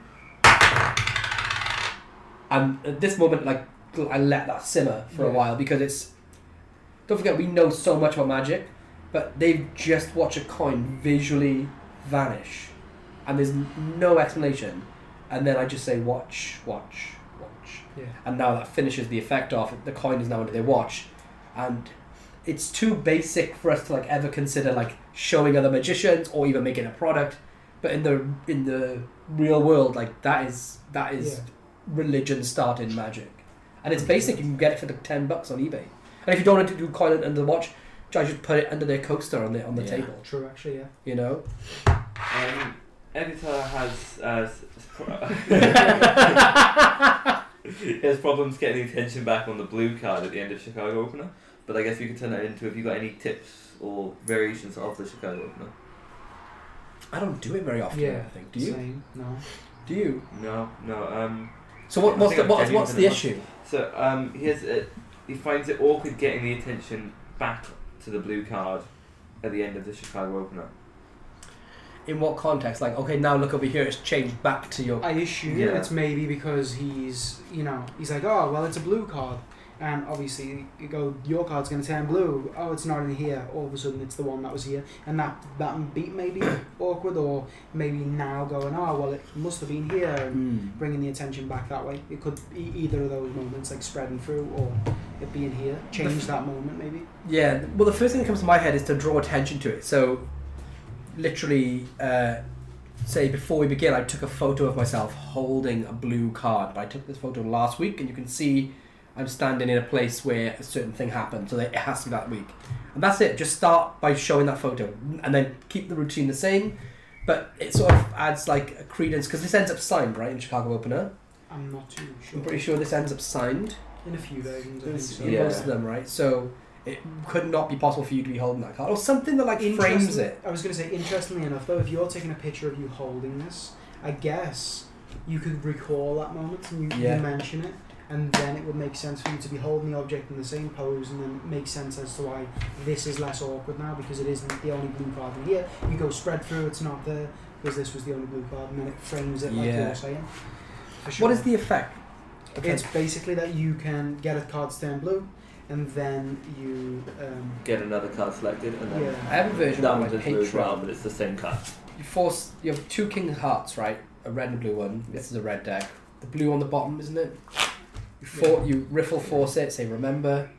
And at this moment, like, I let that simmer for a while because it's. Don't forget, we know so much about Magic, but they've just watched a coin visually vanish, and there's no explanation. And then I just say watch. Yeah. And now that finishes the effect off. The coin is now under their watch, and it's too basic for us to like ever consider like showing other magicians or even making a product. But in the real world, like that is religion started Magic. And it's basic. You can get it for the $10 on eBay. And if you don't want to do coin under the watch, I should put it under their coaster on the table. True, actually, yeah. You know. Editor has problems getting the attention back on the blue card at the end of Chicago Opener. But I guess we could turn that into have you got any tips or variations of the Chicago Opener? I don't do it very often. Yeah. I think. Do you? Same. No. Do you? No. So what's the issue? So he finds it awkward getting the attention back to the blue card at the end of the Chicago Opener. In what context? Like, okay, now look over here, it's changed back to your... I assume it's maybe because he's like, oh, well, it's a blue card. And obviously, you go, your card's going to turn blue. Oh, it's not in here. All of a sudden, it's the one that was here. And that beat may be awkward, or maybe now going, oh, well, it must have been here, and bringing the attention back that way. It could be either of those moments, like spreading through, or it being here. Change that moment, maybe. Yeah, well, the first thing that comes to my head is to draw attention to it. So, literally, say before we begin, I took a photo of myself holding a blue card. But I took this photo last week, and you can see I'm standing in a place where a certain thing happened, so it has to be that week. And that's it. Just start by showing that photo, and then keep the routine the same. But it sort of adds like a credence, because this ends up signed, right, in Chicago Opener? I'm not too sure. I'm pretty sure this ends up signed. In a few versions, I think so. In most of them, right? So it could not be possible for you to be holding that card. Or something that like frames it. I was going to say, interestingly enough, though, if you're taking a picture of you holding this, I guess you could recall that moment and you mention it. and then it would make sense for you to be holding the object in the same pose, and then it makes sense as to why this is less awkward now, because it isn't the only blue card in here. You go spread through, it's not there, because this was the only blue card, and then it frames it like Yeah. you're saying. For sure. What is the effect? It's basically that you can get a card to turn blue, and then you Get another card selected, and then I have a version that on one my just moves around, Patreon. but it's the same card. You have 2 King of Hearts, right? A red and a blue one. This is a red deck. The blue on the bottom, isn't it? You riffle force it, say remember.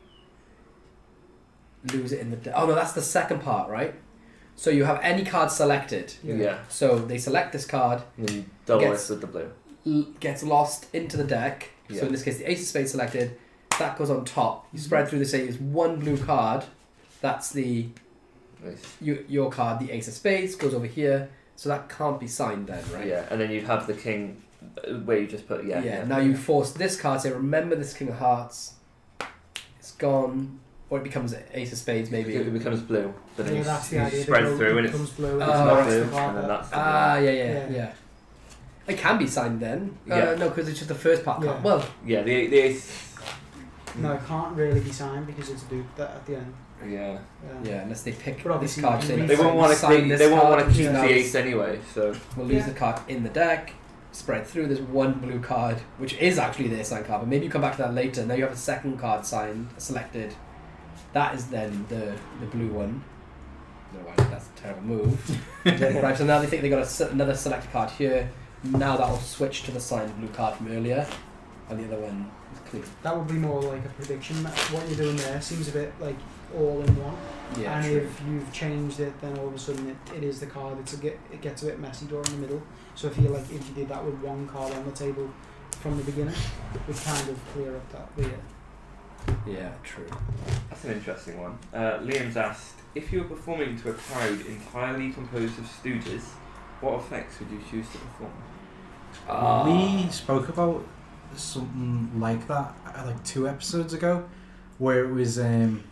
Lose it in the deck. Oh no, that's the second part, right? So you have any card selected. Yeah. So they select this card, And you double Gets- it with the blue. gets lost into the deck. Yeah. So in this case, the Ace of Spades selected. That goes on top. You spread through the say is 1 blue card. That's the Nice. your card. The Ace of Spades goes over here. So that can't be signed then, right? Yeah, and then you'd have the king where you just put Now you force this card. Say remember this King of Hearts. It's gone, or it becomes Ace of Spades maybe. It becomes blue, but then yeah, you, that's the you idea. spread It through and it's becomes blue. Oh, not right. blue, the card and then that- that's the Yeah. Yeah. It can be signed then. Yeah. No, because it's just the first part. Yeah. Well, yeah, the ace. No, it can't really be signed because it's a dupe that at the end. Yeah, yeah, unless they pick But this obviously card. you Say, can they won't want to. sign this They won't card, want to keep you the know, ace anyway. So We'll lose Yeah. the card in the deck. Spread through. There's 1 blue card, which is actually their signed card. But maybe you come back to that later. Now you have a second card signed, selected. That is then the blue one. No, why, that's a terrible move. Right, so now they think they got another selected card here. Now that will switch to the signed blue card from earlier, and the other one is clean. That would be more like a prediction. What you're doing there seems a bit like all in one. Yeah, and true. if you've changed it, then all of a sudden it is the card. It gets a bit messy during the middle. So I feel like if you did that with 1 card on the table from the beginning, it would kind of clear up that bit. Yeah, true. that's an interesting one. Liam's asked, if you were performing to a crowd entirely composed of stooges, what effects would you choose to perform? We spoke about something like that like 2 episodes ago, where it was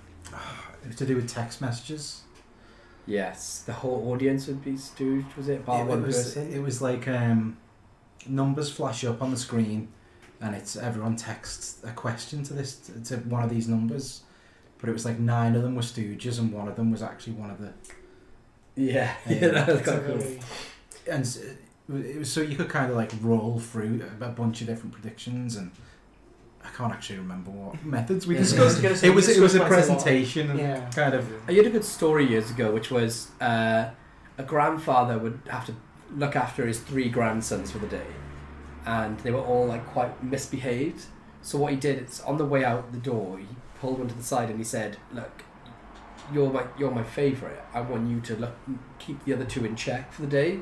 to do with text messages. Yes, the whole audience would be stooged, was it? Bar one person? It was like numbers flash up on the screen, and it's everyone texts a question to one of these numbers, but it was like 9 of them were stooges, and 1 of them was actually one of the. Yeah, yeah, that was It's a quite cool. very- And it was so you could kind of like roll through a bunch of different predictions, and I can't actually remember what methods we Yeah. discussed. I was gonna say, It was we a discussed quite a lot. presentation and Yeah. kind of. I heard a good story years ago, which was a grandfather would have to look after his 3 grandsons for the day, and they were all like quite misbehaved. So what he did is on the way out the door, he pulled one to the side and he said, "Look, you're my favourite. I want you to keep the other 2 in check for the day."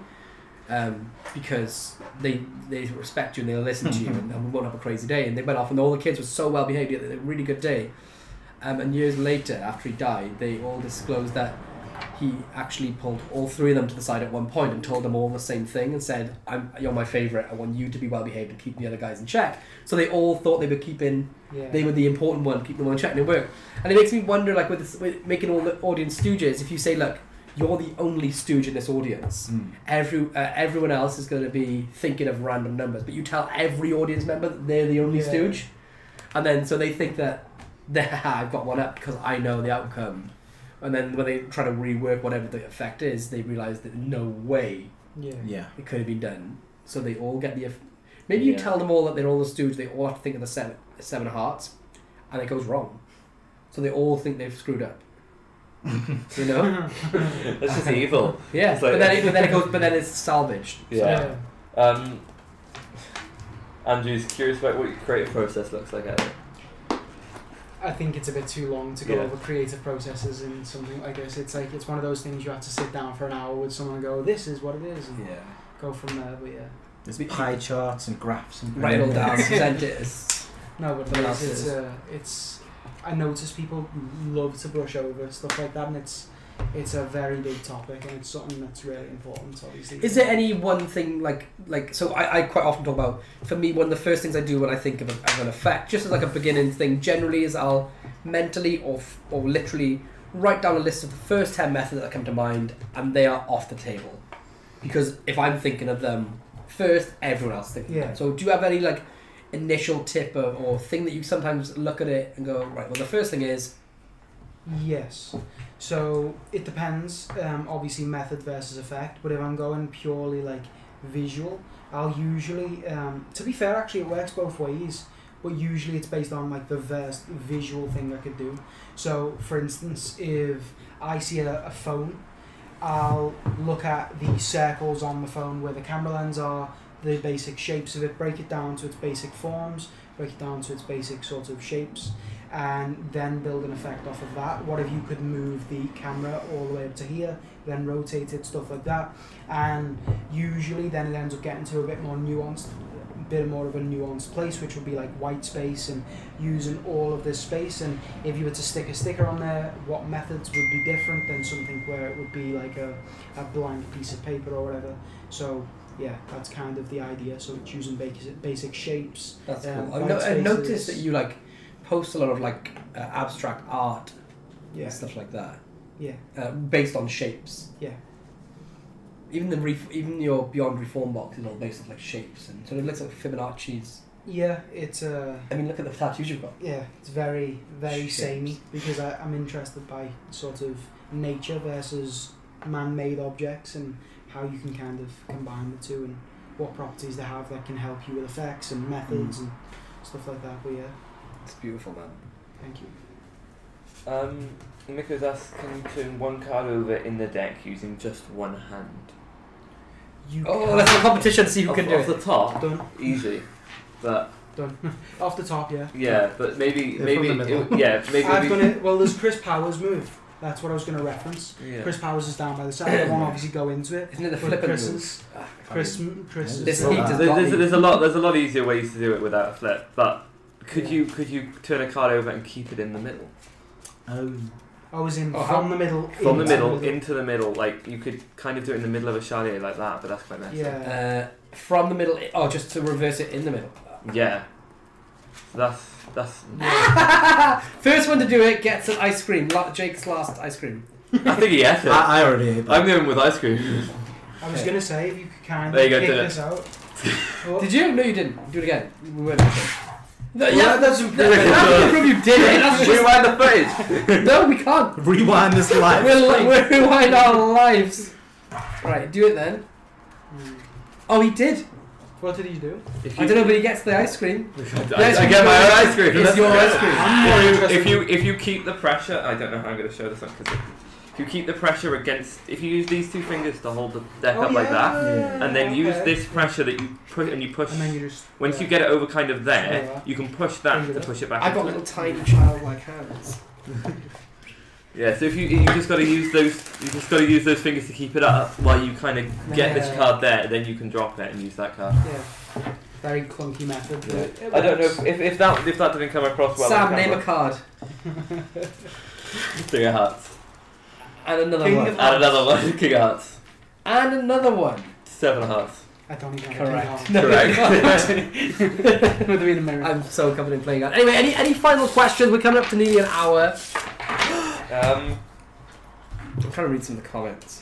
Because they respect you and they'll listen to you and we won't have a crazy day. And they went off and all the kids were so well behaved, they had a really good day. And years later, after he died, they all disclosed that he actually pulled all 3 of them to the side at one point and told them all the same thing and said, "You're my favourite, I want you to be well behaved and keep the other guys in check." So they all thought they were Yeah. they were the important one, keeping them all in check, and it worked. And it makes me wonder, like with making all the audience stooges, if you say, "Look, you're the only stooge in this audience. Everyone else is going to be thinking of random numbers, but you tell every audience member that they're the only Yeah. stooge, and then so they think that I've got one up because I know the outcome, and then when they try to rework whatever the effect is, they realise that no way Yeah. it could have been done. So they all get the. Maybe you Yeah. tell them all that they're all the stooge. They all have to think of the seven of hearts, and it goes wrong. So they all think they've screwed up. You know? That's just evil. Yeah, It's like- but then it's salvaged. Yeah. Andrew's curious about what your creative process looks like out there. I think it's a bit too long to go Yeah. over creative processes in something like this. It's like it's one of those things you have to sit down for an hour with someone and go, "This is what it is," and Yeah. go from there. But yeah, There's pie charts and graphs and Write it all down, present it as. no, but What it's else is? it's. I notice people love to brush over stuff like that, and it's a very big topic, and it's something that's really important. Obviously, Is there any one thing like so I quite often talk about, for me, one of the first things I do when I think of an effect, just as like a beginning thing, generally is I'll mentally or literally write down a list of the first 10 methods that come to mind, and they are off the table. Because if I'm thinking of them first, everyone else thinks of Yeah. them. So do you have any, like, initial tip or thing that you sometimes look at it and go, right, well, the first thing is... Yes. So it depends. Obviously, method versus effect. But if I'm going purely like visual, I'll usually, to be fair, actually, it works both ways. But usually, it's based on like the first visual thing I could do. So, for instance, if I see a phone, I'll look at the circles on the phone where the camera lens are, the basic shapes of it, break it down to its basic forms, break it down to its basic sort of shapes, and then build an effect off of that. What if you could move the camera all the way up to here, then rotate it, stuff like that. And usually then it ends up getting to a bit more nuanced, bit more of a nuanced place, which would be like white space and using all of this space. And if you were to stick a sticker on there, what methods would be different than something where it would be like a blank piece of paper or whatever. So yeah, that's kind of the idea. So it's using basic shapes. That's cool. white I noticed spaces. that you like post a lot of like abstract art Yeah, and stuff like that, yeah, based on shapes. yeah. Even your Beyond Reform box is all based on like shapes, and so it looks like Fibonacci's. Yeah, it's I mean, look at the tattoos you've got. yeah, it's very, very Shapes. samey because I'm interested by sort of nature versus man-made objects and how you can kind of combine the two and what properties they have that can help you with effects and methods and stuff like that. But yeah, It's beautiful, man. thank you. Miko's asked, can you turn one card over in the deck using just one hand? You Oh, can- let's have a competition. See who can do off it. the top, Done. easy. But Done. Off the top, yeah. yeah, but maybe They're from the middle. maybe I've done it. Well, there's Chris Powers' move. That's what I was going to reference. Yeah. Chris Powers is down by the side. I won't obviously go into it. Isn't it the But flipping Chris move? is Chris. Chris This is heat has There's, got there's, me. there's a lot easier ways to do it without a flip. But could you turn a card over and keep it in the middle? I was in Oh, from the middle. From the into middle into the middle, like you could kind of do it in the middle of a Charlier like that, but that's quite messy. Yeah. From the middle. Oh, just to reverse it in the middle. Yeah. So that's. First one to do it gets an ice cream. Jake's last ice cream. I think he has it. I already ate that. I'm going with ice cream. I was Okay. going to say if you could kind There of you go, kick do it. this out. Oh, Did you? No, you didn't. Do it again. We weren't. No, Well, yeah, that doesn't no, prove it. that doesn't prove you did it. That's just, Rewind the footage. no, we can't. Rewind this live. We'll rewind our lives. Right, do it then. mm. Oh, he did. What did he do? If I don't know, but he gets the ice cream. I get my own ice cream. It's your ice cream. I'm more interested. If you keep the pressure, I don't know how I'm going to show this one because if you keep the pressure against, if you use these two fingers to hold the deck up like that, and then use okay. this pressure that you put and you push. And then you just. Once yeah. you get it over kind of Like there, that. you can push that to push it back. I've got into little it. tiny childlike hands. Yeah, so if you just got to use those fingers to keep it up while you kind of get this Yeah. card there, then you can drop it and use that card. Yeah. Very clunky method. But it I don't know works. if that didn't come across well. Sam, on name a camera. card. King of Hearts. And another King one. of- And another one. King of Hearts. And another one. 7 of Hearts. I don't even Correct. know. Correct. With the mirror. I'm so covered in playing cards. Anyway, any final questions? We're coming up to nearly an hour. I'm trying to read some of the comments.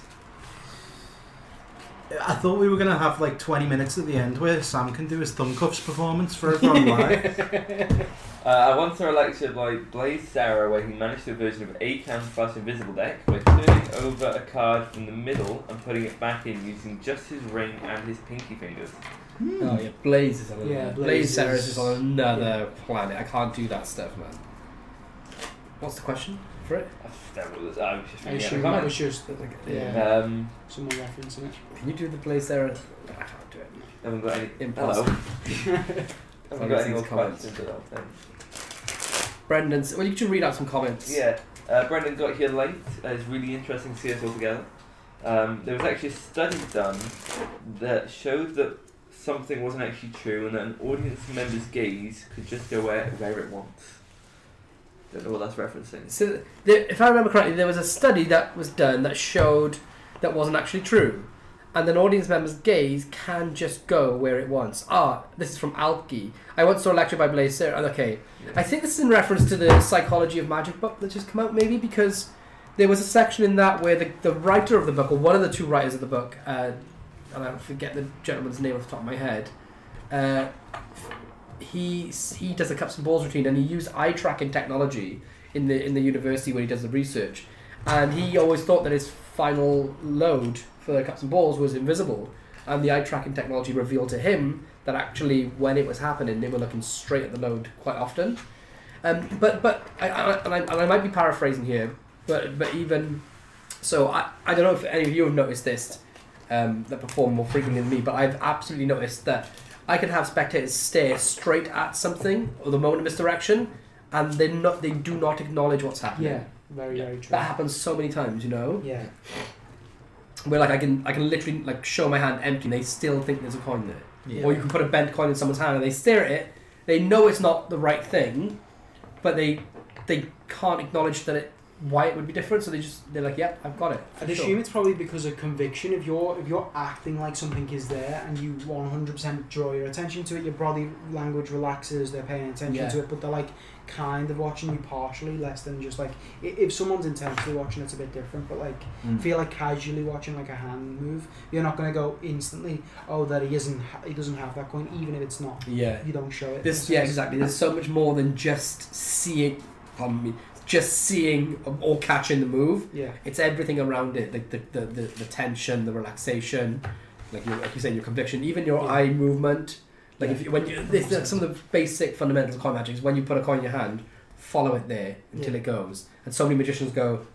I thought we were going to have like 20 minutes at the end where Sam can do his thumb cuffs performance for everyone live. I once saw a lecture by Blaze Sarah where he managed a version of A-Cam / Invisible Deck by turning over a card from the middle and putting it back in using just his ring and his pinky fingers. Oh yeah, Blaze is on another. Yeah, Blaze Blaze Ceres is- is on another planet. I can't do that stuff, man. What's the question for it? I was just I reading assume the that was comments. just yeah, someone referencing it. Can you do the Blaze Ceres? I can't do it. Haven't got any. Impossible. Hello. Haven't got any more Comments. questions, I don't think. Brendan, well, you should read out some comments. Yeah, Brendan got here late. It's really interesting to see us all together. There was actually a study done that showed that something wasn't actually true and that an audience member's gaze could just go where it wants. Don't know what that's referencing. So, if I remember correctly, there was a study that was done that showed that wasn't actually true. And an audience member's gaze can just go where it wants. This is from Alki. I once saw a lecture by Blaze Sarah. Okay, I think this is in reference to the Psychology of Magic book that just come out, maybe, because there was a section in that where the writer of the book, or one of the two writers of the book, and I forget the gentleman's name off the top of my head, he does the cups and balls routine, and he used eye tracking technology in the university where he does the research, and he always thought that his final load for the cups and balls was invisible, and the eye tracking technology revealed to him that actually when it was happening they were looking straight at the load quite often. But I might be paraphrasing here, but even so, I don't know if any of you have noticed this, that perform more frequently than me, but I've absolutely noticed that I can have spectators stare straight at something or the moment of misdirection, and they do not acknowledge what's happening. Yeah, very true. That happens so many times, you know. Yeah. Where like I can literally like show my hand empty, and they still think there's a coin there. Yeah. Or you can put a bent coin in someone's hand, and they stare at it. They know it's not the right thing, but they can't acknowledge why it would be different. So they're like, "Yep, I've got it." I'd assume it's probably because of conviction. If you're acting like something is there and you 100% draw your attention to it, your body language relaxes. They're paying attention to it, but they're like kind of watching you partially, less than just like if someone's intensely watching, it's a bit different. But like if you're like casually watching like a hand move, you're not gonna go instantly, oh, that he doesn't have that coin, even if it's not. Yeah, you don't show it. Exactly. There's so much more than just seeing. Just seeing or catching the move. Yeah, it's everything around it, like the tension, the relaxation, like you say, your conviction, even your eye movement. Like there's some of the basic fundamentals of coin magic is when you put a coin in your hand, follow it there until it goes. And so many magicians go,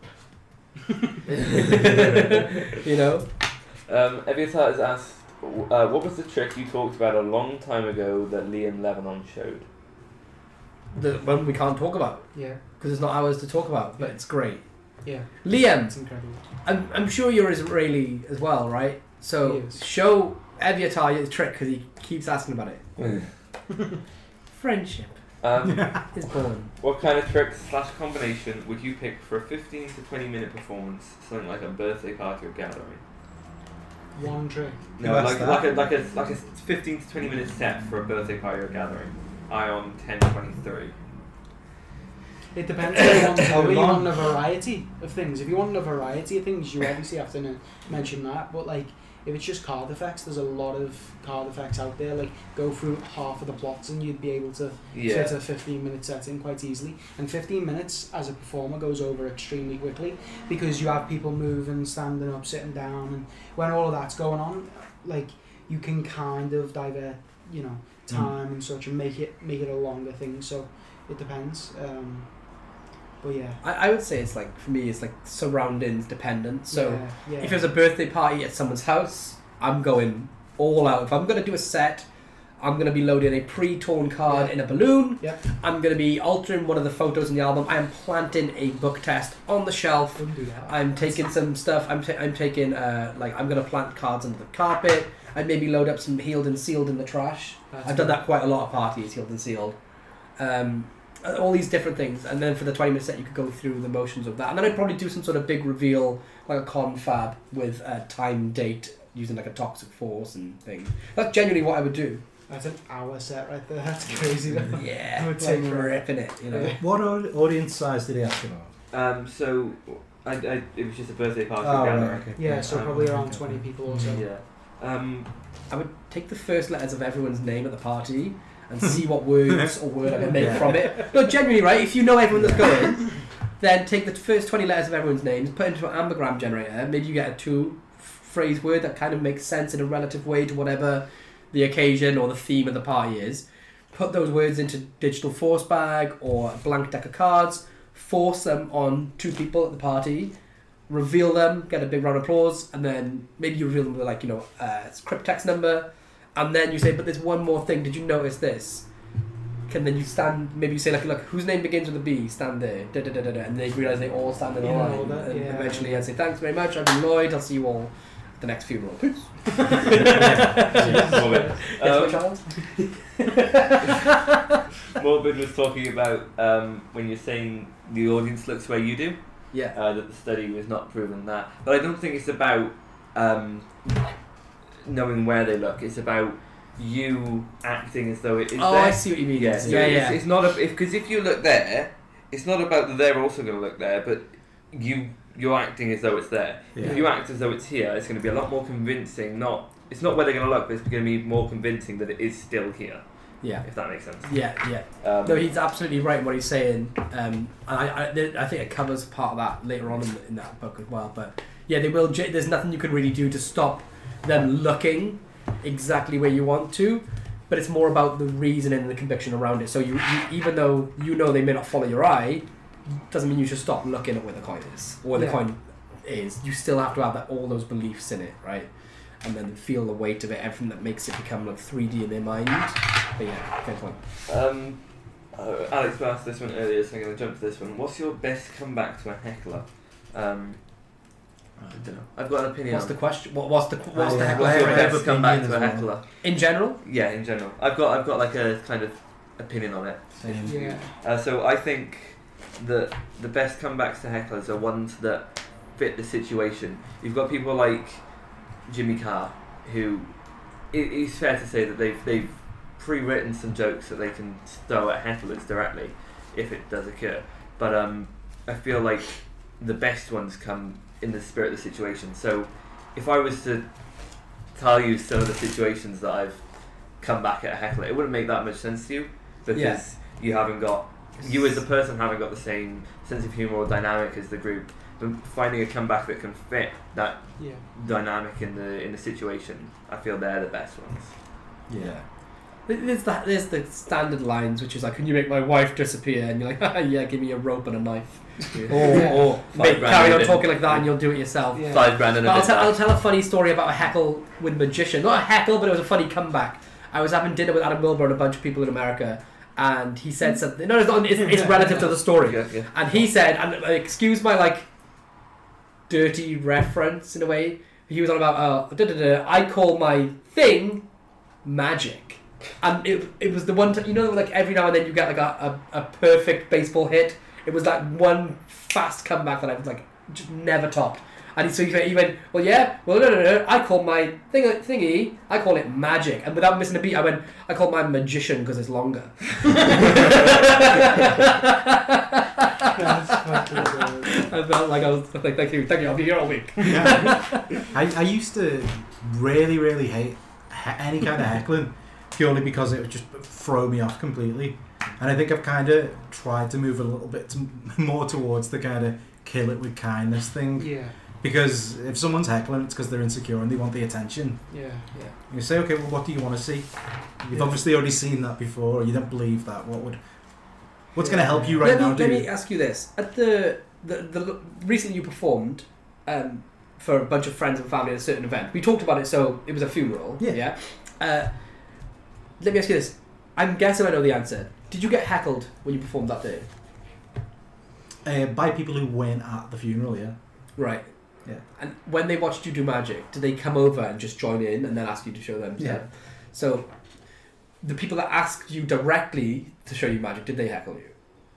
you know. Eviatar has asked, what was the trick you talked about a long time ago that Liam Lebanon showed? The one we can't talk about. Yeah. Because it's not ours to talk about, but it's great. Yeah. Liam, it's incredible. I'm sure you're Israeli as well, right? So show Eviatar your trick, because he keeps asking about it. Friendship is born. What kind of trick / combination would you pick for a 15 to 20 minute performance, something like a birthday party or gathering? One trick. No, like a 15 to 20 minute set for a birthday party or gathering. Ion 1023. It depends if you want a variety of things. If you want a variety of things, you obviously have to mention that. But like, if it's just card effects, there's a lot of card effects out there. Like, go through half of the plots and you'd be able to fit a 15-minute setting quite easily. And 15 minutes as a performer goes over extremely quickly because you have people moving, standing up, sitting down, and when all of that's going on, like, you can kind of divert, time and such, and make it a longer thing. So it depends. But yeah, I would say it's like, for me, it's like surroundings dependent. So if there's a birthday party at someone's house, I'm going all out. If I'm going to do a set, I'm going to be loading a pre-torn card in a balloon. Yep. I'm going to be altering one of the photos in the album. I am planting a book test on the shelf. Wouldn't do that. I'm taking some stuff. I'm taking I'm going to plant cards under the carpet. I'd maybe load up some healed and sealed in the trash. I've done that quite a lot of parties, healed and sealed. All these different things, and then for the 20-minute set you could go through the motions of that, and then I'd probably do some sort of big reveal, like a confab with a time date using like a toxic force and things. That's genuinely what I would do. That's an hour set right there. That's crazy. Yeah, I would take ripping it. What audience size did he ask about? So it was just a birthday party Oh, gathering. right, okay. Yeah, so probably around 20 people or so. Yeah. I would take the first letters of everyone's name at the party and see what words or word I can make from it. No, genuinely, right? If you know everyone that's going, then take the first 20 letters of everyone's names, put it into an ambigram generator. Maybe you get a 2-phrase word that kind of makes sense in a relative way to whatever the occasion or the theme of the party is. Put those words into digital force bag or a blank deck of cards. Force them on 2 people at the party. Reveal them, get a big round of applause, and then maybe you reveal them with like, script text number. And then you say, but there's one more thing. Did you notice this? And then you stand, maybe you say, look, whose name begins with a B? Stand there. Da, da, da, da, da. And they realise they all stand in a line. And eventually I'd say, thanks very much. I've been Lloyd. I'll see you all at the next funeral. Peace. Morbid was talking about when you're saying the audience looks where you do. Yeah. That the study was not proven that. But I don't think it's about knowing where they look. It's about you acting as though it is there. I see what you mean. Yeah, It's not because if you look there, it's not about that they're also going to look there, but you're acting as though it's there. Yeah. If you act as though it's here, it's going to be a lot more convincing. It's not where they're going to look, but it's going to be more convincing that it is still here. Yeah. if that makes sense. Yeah. Um, No, he's absolutely right in what he's saying, and I think it covers part of that later on in that book as well. But yeah, they will. There's nothing you can really do to stop them looking exactly where you want to, but it's more about the reasoning and the conviction around it. So you even though you know they may not follow your eye, doesn't mean you should stop looking at where the coin is or where the coin is. You still have to have all those beliefs in it, right? And then feel the weight of it, everything that makes it become like 3D in their mind. But yeah, fair point. Alex asked this one earlier, so I'm going to jump to this one. What's your best comeback to a heckler? I don't know. I've got an opinion. What's on the question? What's the heckler? What's your I have best comeback opinion to a as heckler? In general? Yeah, in general. I've got like a kind of opinion on it. Yeah. So I think that the best comebacks to hecklers are ones that fit the situation. You've got people like Jimmy Carr, who it's fair to say that they've pre-written some jokes that they can throw at hecklers directly if it does occur. But I feel like the best ones come in the spirit of the situation. So if I was to tell you some of the situations that I've come back at a heckler, it wouldn't make that much sense to you because you haven't got, you as a person haven't got the same sense of humour or dynamic as the group. But finding a comeback that can fit that dynamic in the situation, I feel they're the best ones. Yeah. There's the standard lines, which is like, can you make my wife disappear? And you're like, yeah, give me a rope and a knife. Or carry on talking like that and you'll do it yourself. Yeah. $5 and a bit. I'll tell a funny story about a heckle with magician. Not a heckle, but it was a funny comeback. I was having dinner with Adam Wilbur and a bunch of people in America, and he said something. No, it's relative to the story. Yeah. And he said, and excuse my like dirty reference in a way. He was on about I call my thing magic, and it was the one time, you know, like every now and then you get like a perfect baseball hit. It was that one fast comeback that I was like just never topped. And so he went, well, yeah, well, no, I call my thingy, I call it magic. And without missing a beat, I went, I call mine magician because it's longer. I felt like I was like, thank you, I'll be here all week. Yeah. I used to really hate any kind of heckling purely because it would just throw me off completely. And I think I've kind of tried to move a little bit more towards the kind of kill it with kindness thing. Yeah. Because if someone's heckling, it's because they're insecure and they want the attention. Yeah. You say, okay, well, what do you want to see? You've obviously already seen that before, or you don't believe that. What's going to help you now? Let me ask you this: at the recently you performed for a bunch of friends and family at a certain event. We talked about it, so it was a funeral. Yeah. Let me ask you this: I'm guessing I know the answer. Did you get heckled when you performed that day? By people who weren't at the funeral, yeah. Right. Yeah. And when they watched you do magic, did they come over and just join in and then ask you to show them? Yeah. So, the people that asked you directly to show you magic, did they heckle you?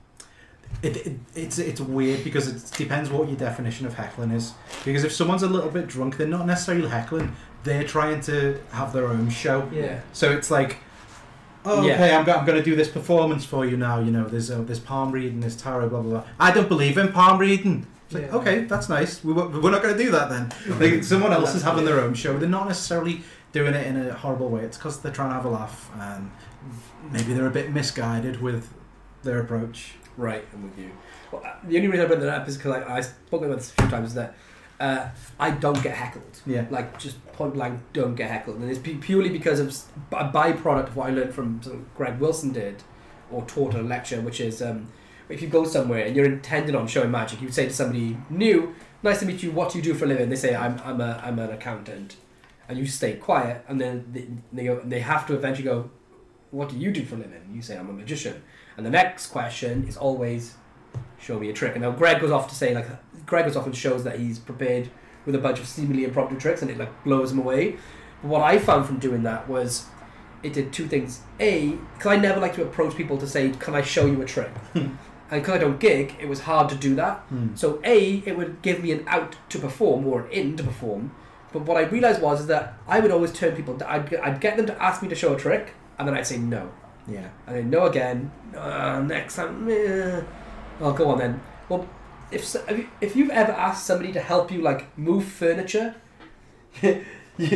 It's weird because it depends what your definition of heckling is. Because if someone's a little bit drunk, they're not necessarily heckling. They're trying to have their own show. Yeah. So it's like, okay, I'm going to do this performance for you now. You know, there's palm reading, there's tarot, blah blah blah. I don't believe in palm reading. It's like, okay, that's nice. We're not going to do that then. Like, someone else is having their own show. They're not necessarily doing it in a horrible way. It's because they're trying to have a laugh, and maybe they're a bit misguided with their approach. Right, I'm with you. Well, the only reason I bring that up is because I spoke about this a few times, that I don't get heckled. Yeah. Like, just point blank, don't get heckled. And it's purely because of a byproduct of what I learned from something Greg Wilson did, or taught at a lecture, which is... if you go somewhere and you're intended on showing magic, you say to somebody new, nice to meet you, what do you do for a living? They say, I'm an accountant. And you stay quiet, and then they have to eventually go, what do you do for a living? You say, I'm a magician. And the next question is always, show me a trick. And now Greg goes off to say, like, Greg goes off and shows that he's prepared with a bunch of seemingly impromptu tricks, and it like blows him away. But what I found from doing that was, it did two things. A, because I never like to approach people to say, can I show you a trick? And because I don't gig, it was hard to do that. So A, it would give me an out to perform, or an in to perform. But what I realised was that I would always turn people... I'd get them to ask me to show a trick, and then I'd say no. Yeah. And then no again. Next time... I'll go on then. Well, if you've ever asked somebody to help you, like, move furniture...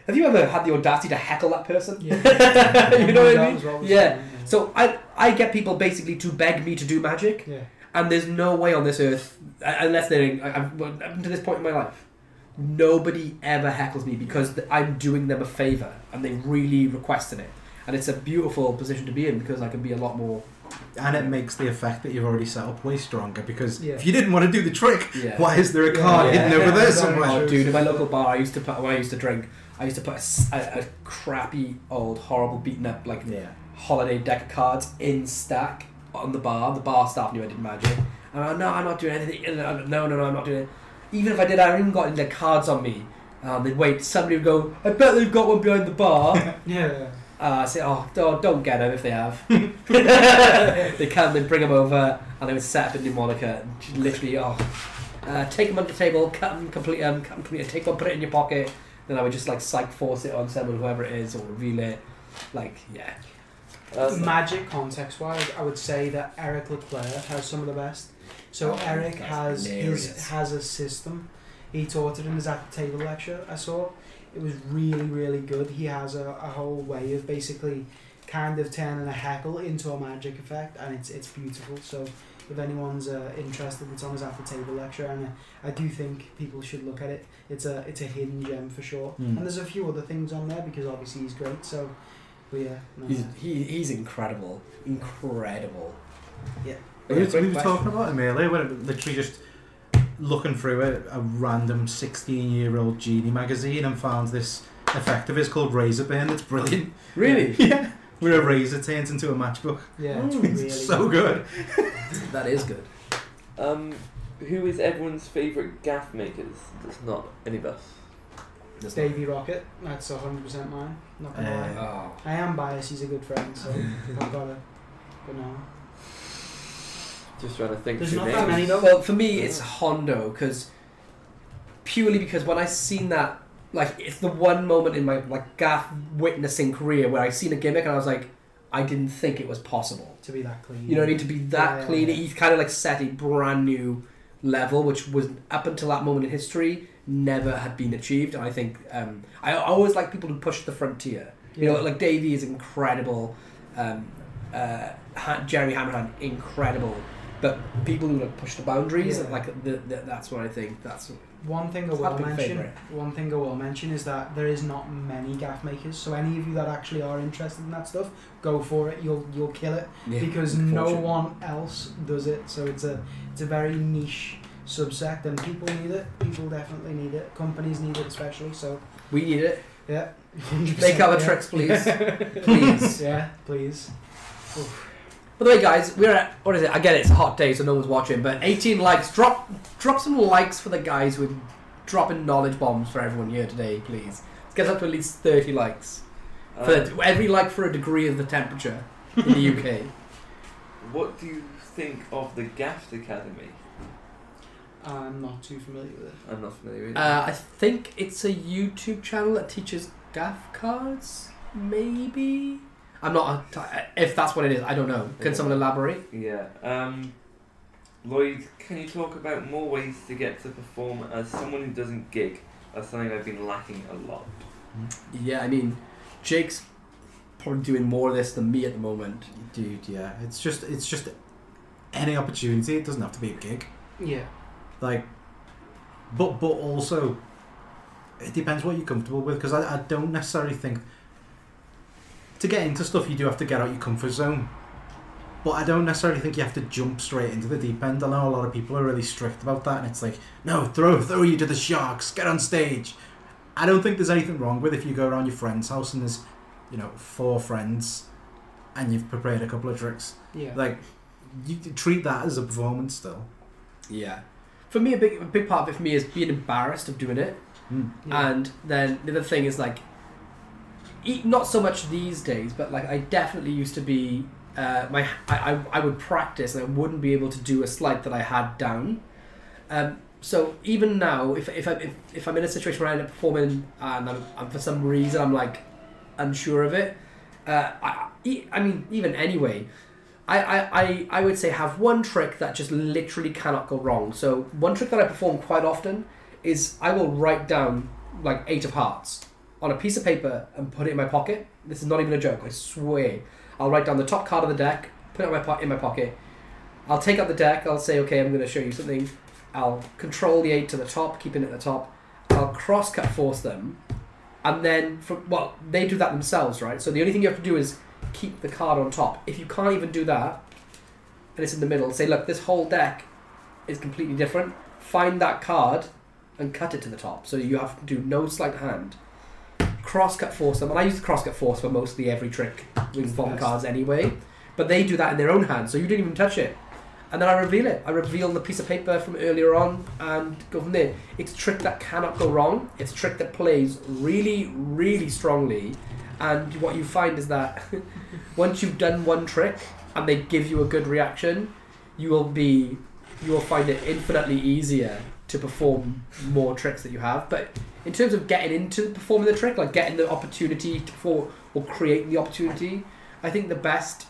Have you ever had the audacity to heckle that person? Yeah. You know what I mean? As well was Yeah. fun, So I get people basically to beg me to do magic, yeah. and there's no way on this earth, unless they're up to this point in my life, nobody ever heckles me because I'm doing them a favour and they really requested it, and it's a beautiful position to be in because I can be a lot more. And it makes the effect that you've already set up way stronger because Yeah. if you didn't want to do the trick, Yeah. why is there a card Yeah. hidden over there Very somewhere? Oh, true. dude, in my local bar, I used to put when I used to drink. I used to put a crappy, old, horrible, beaten up like Yeah. holiday deck of cards in stack on the bar. The bar staff knew I did magic. And I'm not doing anything. No, I'm not doing it. Even if I did, I hadn't even got any of the cards on me. They'd wait. Somebody would go, I bet they've got one behind the bar. Yeah. I say, don't get them if they have. They come, they bring them over, and they would set up in Pneumonica. Literally, take them under the table, cut them completely, take one, put it in your pocket. Then I would just like psych force it on someone, whoever it is, or reveal it. Like, yeah. Magic context wise, I would say that Eric Leclerc has some of the best. So Eric that's hilarious. has a system. He taught it in his at the table lecture I saw. It was really, really good. He has a whole way of basically kind of turning a heckle into a magic effect, and it's beautiful. So if anyone's interested, it's on his at the table lecture, and I do think people should look at it. It's a hidden gem for sure. Mm. And there's a few other things on there because obviously he's great. So, but yeah, no, He's incredible. Incredible. Yeah. We Yeah, were great question. talking about him earlier when it literally just looking through a random 16-year-old Genie magazine and found this effect of his called Razorburn. It's brilliant. Really? Yeah. Where a razor turns into a matchbook. yeah, it's Mm. really It's so good. That is good. Who is everyone's favourite gaff makers? That's not any of us. Davey Rocket, that's 100% mine. Not gonna lie. Oh. I am biased. He's a good friend, so I've got to. But no, Just trying to think. there's through not names. that many though. Well, for me, it's Hondo, purely because when I seen that, like, it's the one moment in my like gaff witnessing career where I seen a gimmick and I was like, I didn't think it was possible. To be that clean. You know what I mean? To be that Yeah. clean, he's kind of like set a brand new level, which was up until that moment in history never had been achieved. And I think I always like people who push the frontier. You know, like Davey is incredible. Jeremy Hammerhand, incredible. But people who like push the boundaries, Yeah. like that's what I think. That's One thing I It's not will a big mention. favourite. One thing I will mention is that there is not many gaff makers. So any of you that actually are interested in that stuff, go for it. You'll kill it because no unfortunately. one else does it. So it's a very niche subsect, and people need it. People definitely need it. Companies need it especially. So We need it. yeah, 100%, Make our yeah. tricks, please. Please. Yeah, please. Oof. By the way, guys, we're at, what is it? I get it, it's a hot day, so no one's watching, but 18 likes. Drop some likes for the guys with dropping knowledge bombs for everyone here today, please. Let's get up to at least 30 likes. For every like for a degree of the temperature in the UK. What do you think of the Gaffed Academy? I'm not too familiar with it. I'm not familiar with it. I think it's a YouTube channel that teaches gaff cards, maybe? I'm not, if that's what it is, I don't know. Can Yeah. someone elaborate? Yeah. Lloyd, can you talk about more ways to get to perform as someone who doesn't gig? That's something I've been lacking a lot. Yeah, I mean, Jake's probably doing more of this than me at the moment. Dude, yeah. It's just any opportunity. It doesn't have to be a gig. Yeah. Like, but also, it depends what you're comfortable with. Because I don't necessarily think to get into stuff you do have to get out your comfort zone. But I don't necessarily think you have to jump straight into the deep end. I know a lot of people are really strict about that, and it's like, no, throw you to the sharks, get on stage. I don't think there's anything wrong with if you go around your friend's house and there's, 4 friends, and you've prepared a couple of tricks. Yeah. Like, you treat that as a performance still. Yeah. For me, a big part of it for me is being embarrassed of doing it. Yeah. And then the other thing is like, not so much these days, but like I definitely used to be, I would practice and I wouldn't be able to do a slide that I had down. So even now, if I'm in a situation where I end up performing and I'm for some reason I'm like unsure of it, I mean even anyway, I would say have one trick that just literally cannot go wrong. So one trick that I perform quite often is I will write down like 8 of hearts on a piece of paper and put it in my pocket. This is not even a joke, I swear. I'll write down the top card of the deck, put it in my pocket. I'll take out the deck, I'll say, okay, I'm going to show you something. I'll control the 8 to the top, keeping it at the top. I'll cross-cut force them. And then, they do that themselves, right? So the only thing you have to do is keep the card on top. If you can't even do that, and it's in the middle, say, look, this whole deck is completely different. Find that card and cut it to the top. So you have to do no sleight of hand. Cross-cut force them. And I use the cross-cut force for mostly every trick with bomb cards anyway. But they do that in their own hand, so you didn't even touch it. And then I reveal it. I reveal the piece of paper from earlier on and go from there. It's a trick that cannot go wrong. It's a trick that plays really, really strongly. And what you find is that once you've done one trick and they give you a good reaction, you will find it infinitely easier to perform more tricks that you have. But in terms of getting into performing the trick, like getting the opportunity to perform or creating the opportunity, I think the best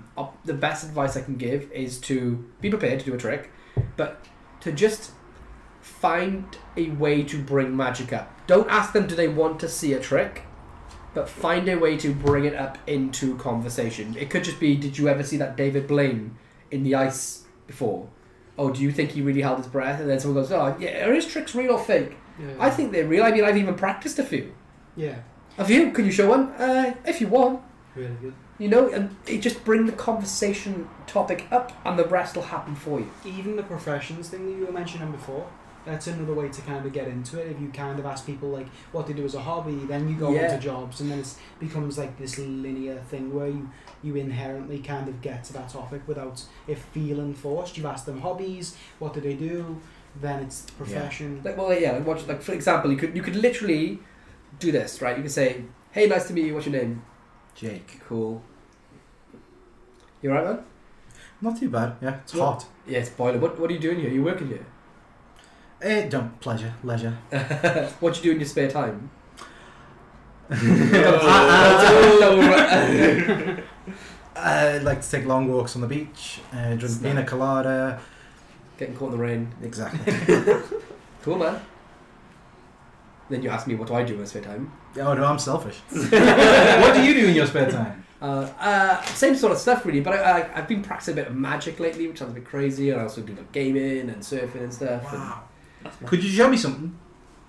advice I can give is to be prepared to do a trick, but to just find a way to bring magic up. Don't ask them do they want to see a trick, but find a way to bring it up into conversation. It could just be, did you ever see that David Blaine in the ice before? Oh, do you think he really held his breath? And then someone goes, oh, yeah, are his tricks real or fake? Yeah. I think they're real. I mean, I've even practiced a few. Yeah. A few? Can you show one? If you want. Really good. You know, and it just bring the conversation topic up and the rest will happen for you. Even the professions thing that you were mentioning before, that's another way to kind of get into it. If you kind of ask people like what they do as a hobby, then you go into jobs, and then it becomes like this linear thing where you inherently kind of get to that topic without it feeling forced. You've asked them hobbies, what do they do, then it's profession. Like for example, you could literally do this, right? You can say, hey, nice to meet you, what's your name? Jake. Cool. You alright, man? Not too bad, yeah. It's hot. Yeah, it's boiling. What are you doing here? You working here? Leisure. What do you do in your spare time? I like to take long walks on the beach, drink pina colada. Getting caught in the rain. Exactly. Cool, man. Then you ask me what do I do in my spare time. Oh no, I'm selfish. What do you do in your spare time? Same sort of stuff really, but I've been practicing a bit of magic lately, which sounds a bit crazy, and I also do like gaming and surfing and stuff. Wow. Could you show me something?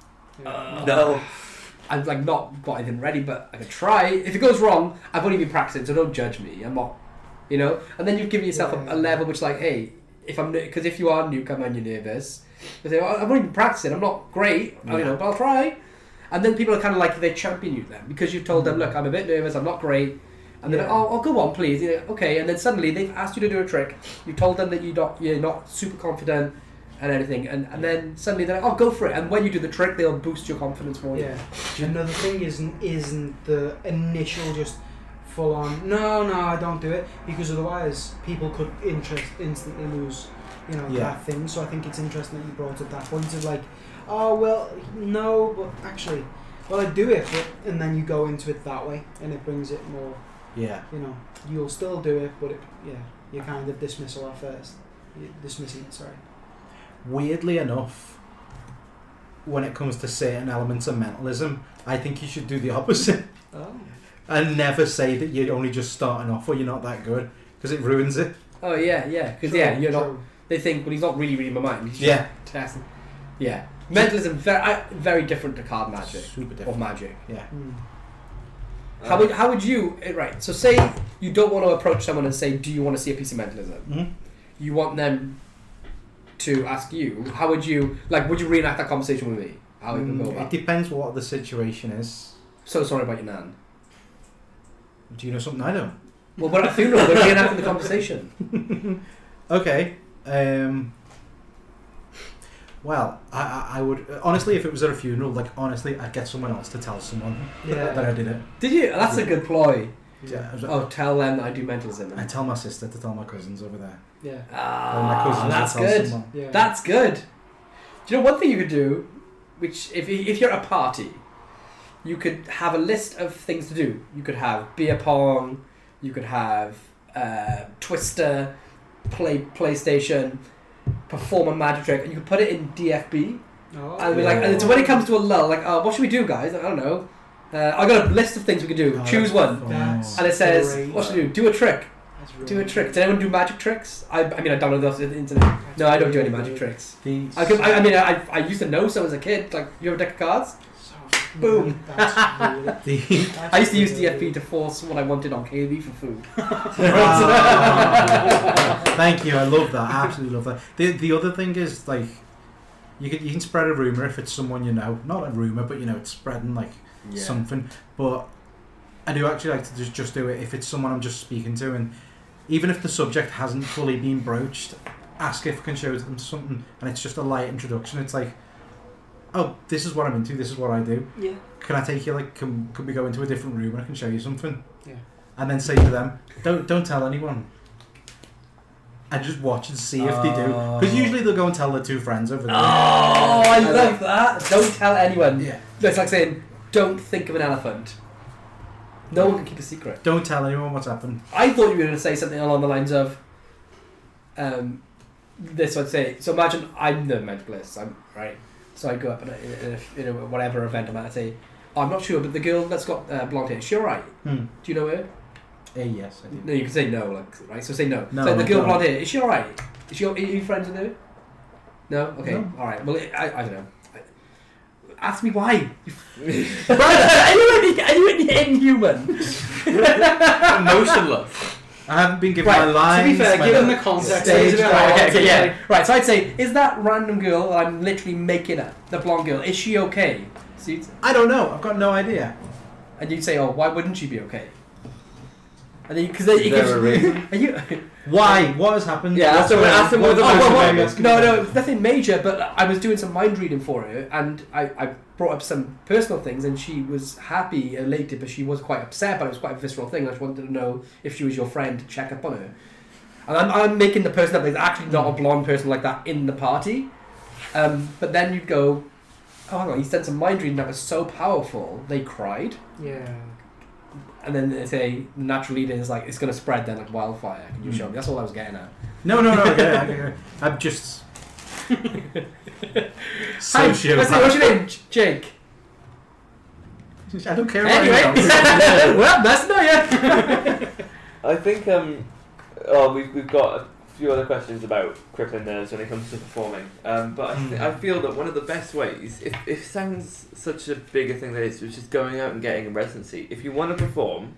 No. I've like not got anything ready, but I could try. If it goes wrong, I've only been practicing, so don't judge me. I'm not, you know. And then you've given yourself a level which, like, hey, because if you are a newcomer and you're nervous, you say, well, I've only been practicing. I'm not great, you know, but I'll try. And then people are kind of like they champion you then because you've told them, look, I'm a bit nervous, I'm not great. And they're like, oh, go on, please. You know, okay. And then suddenly they've asked you to do a trick. You told them that you're not super confident and anything, and then suddenly they're like, oh, go for it. And when you do the trick, they'll boost your confidence for you. Yeah. Another thing isn't the initial just full on, no, I don't do it, because otherwise people could instantly lose, you know, that thing. So I think it's interesting that you brought up that point of like, oh, well, no, but actually, well, I do it, and then you go into it that way, and it brings it more, you know, you'll still do it, but you kind of dismissal at first. You're dismissing it, sorry. Weirdly enough, when it comes to certain elements of mentalism, I think you should do the opposite. Oh. And never say that you're only just starting off or you're not that good, because it ruins it. Oh, yeah, because, you're not, they think, well, he's not really reading my mind. He's just testing. Yeah. Mentalism, very different to card magic. Super different. Or magic. Yeah. How would you, right, so say you don't want to approach someone and say, do you want to see a piece of mentalism? Mm-hmm. You want them to ask you, how would you, like, would you reenact that conversation with me? How would you go about it? Depends what the situation is. So sorry about your nan. Do you know something I don't? Well, we're at a funeral, we're reenacting the conversation. Okay. Well, I would honestly, if it was at a funeral, like honestly, I'd get someone else to tell someone that I did it. Did you? That's a good ploy. Yeah. Tell them that I do mentalism. I tell my sister to tell my cousins over there. Yeah. My cousins that's will tell good. someone. Yeah. That's good. Do you know one thing you could do, which if you're at a party, you could have a list of things to do. You could have beer pong. You could have Twister, PlayStation. Perform a magic trick, and you can put it in DFB. Oh, And be like, and so when it comes to a lull, like, what should we do, guys? I don't know. I got a list of things we can do. Oh, Choose that's one. That's And it says, great. what should we do? Do a trick. That's really Do a trick. good. Did anyone do magic tricks? I mean, I downloaded those on the internet. No, I don't do any magic tricks. The- I used to know some as a kid. Like, you have a deck of cards? So fucking Boom. good. That's really, the that's I used to use really DFP to force what I wanted on KB for food. Thank you. I love that. I absolutely love that. The other thing is like you can spread a rumor if it's someone you know. Not a rumor, but it's spreading like something. But I do actually like to just do it if it's someone I'm just speaking to, and even if the subject hasn't fully been broached, ask if I can show them something, and it's just a light introduction. It's like, oh, this is what I'm into. This is what I do. Yeah. Can I take you? Like, can we go into a different room and I can show you something? Yeah. And then say to them, don't tell anyone. And just watch and see if they do. Because usually they'll go and tell their two friends over there. Oh, I love that. Don't tell anyone. Yeah. It's like saying, don't think of an elephant. No one can keep a secret. Don't tell anyone what's happened. I thought you were going to say something along the lines of, this I'd say, so imagine I'm the mentalist, right? So I go up in a whatever event I'm at, I say, oh, I'm not sure, but the girl that's got blonde hair, is she alright? Do you know her? Yes, I do. No, you can say no, like, right? So say no. No, So the I girl don't. blonde hair, is she alright? Are you friends with her? No? Okay, No. alright. Well, I don't know. Ask me why. Are you inhuman? Emotionless. I haven't been given Right, my lines. to be fair, my given the context, stage it's a bit right, hard Okay, to yeah. like- Right, so I'd say, is that random girl that I'm literally making up, the blonde girl, is she okay? See, I don't know. I've got no idea. and you'd say, oh, why wouldn't she be okay? And then, because it Is there gives a reason? Are you? Why? What has happened? Yeah, What's ask them going what on? the Oh, motion well, is. No, nothing major, but I was doing some mind reading for her, and I brought up some personal things, and she was happy, elated, but she was quite upset, but it was quite a visceral thing. I just wanted to know if she was your friend to check up on her. And I'm making the person up, there's actually not a blonde person like that in the party. But then you'd go, oh, hang on, he's done some mind reading that was so powerful, they cried. Yeah. And then they say, the natural leader is like, it's going to spread then like wildfire. Can you show me? That's all I was getting at. No. Okay. I'm just Hi, sociopath. what's your name? Jake. I don't care about Anyway, anyone. well, that's not yet. I think we've got a few other questions about crippling nerves when it comes to performing. But I feel that one of the best ways, if it sounds such a bigger thing than it is, which is going out and getting a residency. If you want to perform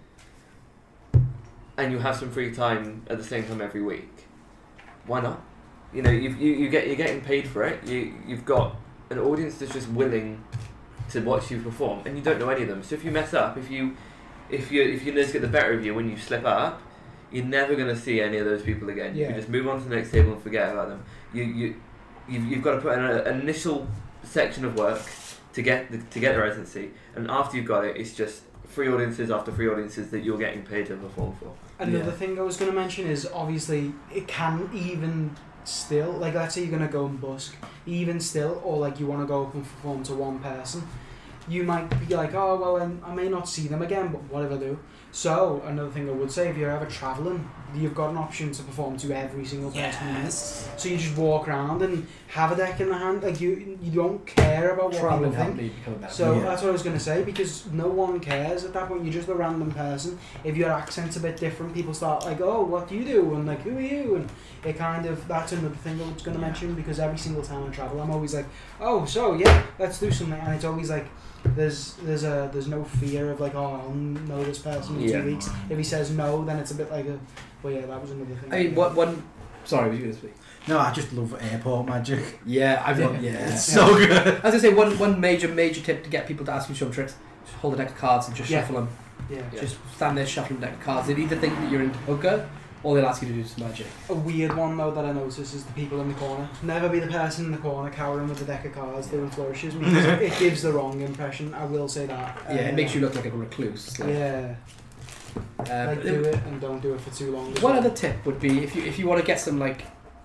and you have some free time at the same time every week, why not? You know, you're getting paid for it. You've got an audience that's just willing to watch you perform, and you don't know any of them. So if you mess up, if your nerves get the better of you when you slip up, you're never going to see any of those people again. You Yeah. can just move on to the next table and forget about them. You've got to put in an initial section of work to get the residency, and after you've got it, it's just free audiences after free audiences that you're getting paid to perform for. Another thing I was going to mention is obviously it can even still, like let's say you're going to go and busk, even still, or like you want to go up and perform to one person, you might be like, oh well, I may not see them again, but what if I do? So another thing I would say, if you're ever travelling, you've got an option to perform to every single person you meet. So you just walk around and have a deck in the hand, like you don't care about what Traveling people helped think. me become a better. So Yeah. that's what I was going to say, because no one cares at that point. You're just a random person. If your accent's a bit different, people start like, oh, what do you do? And like, who are you? And it kind of, that's another thing I was going to mention, because every single time I travel, I'm always like, oh, so yeah, let's do something. And it's always like, there's no fear of like, oh, I'll know this person in 2 weeks. If he says no, then it's a bit like a, well, yeah, that was another thing. I mean, one. Sorry, was you going to speak? No, I just love airport magic. Yeah, I've got. Yeah, It's so good. I was gonna say one major tip to get people to ask you some tricks: just hold a deck of cards and just Yeah. shuffle them. Yeah. Just stand there shuffling a deck of cards. They either think that you're into poker, or they'll ask you to do some magic. A weird one though that I notice is the people in the corner. Never be the person in the corner cowering with the deck of cards doing flourishes, because it gives the wrong impression. I will say that. Yeah, it makes you look like a recluse. Like, Yeah. Like but do it and don't do it for too long. as one well. other tip would be if you want to get some like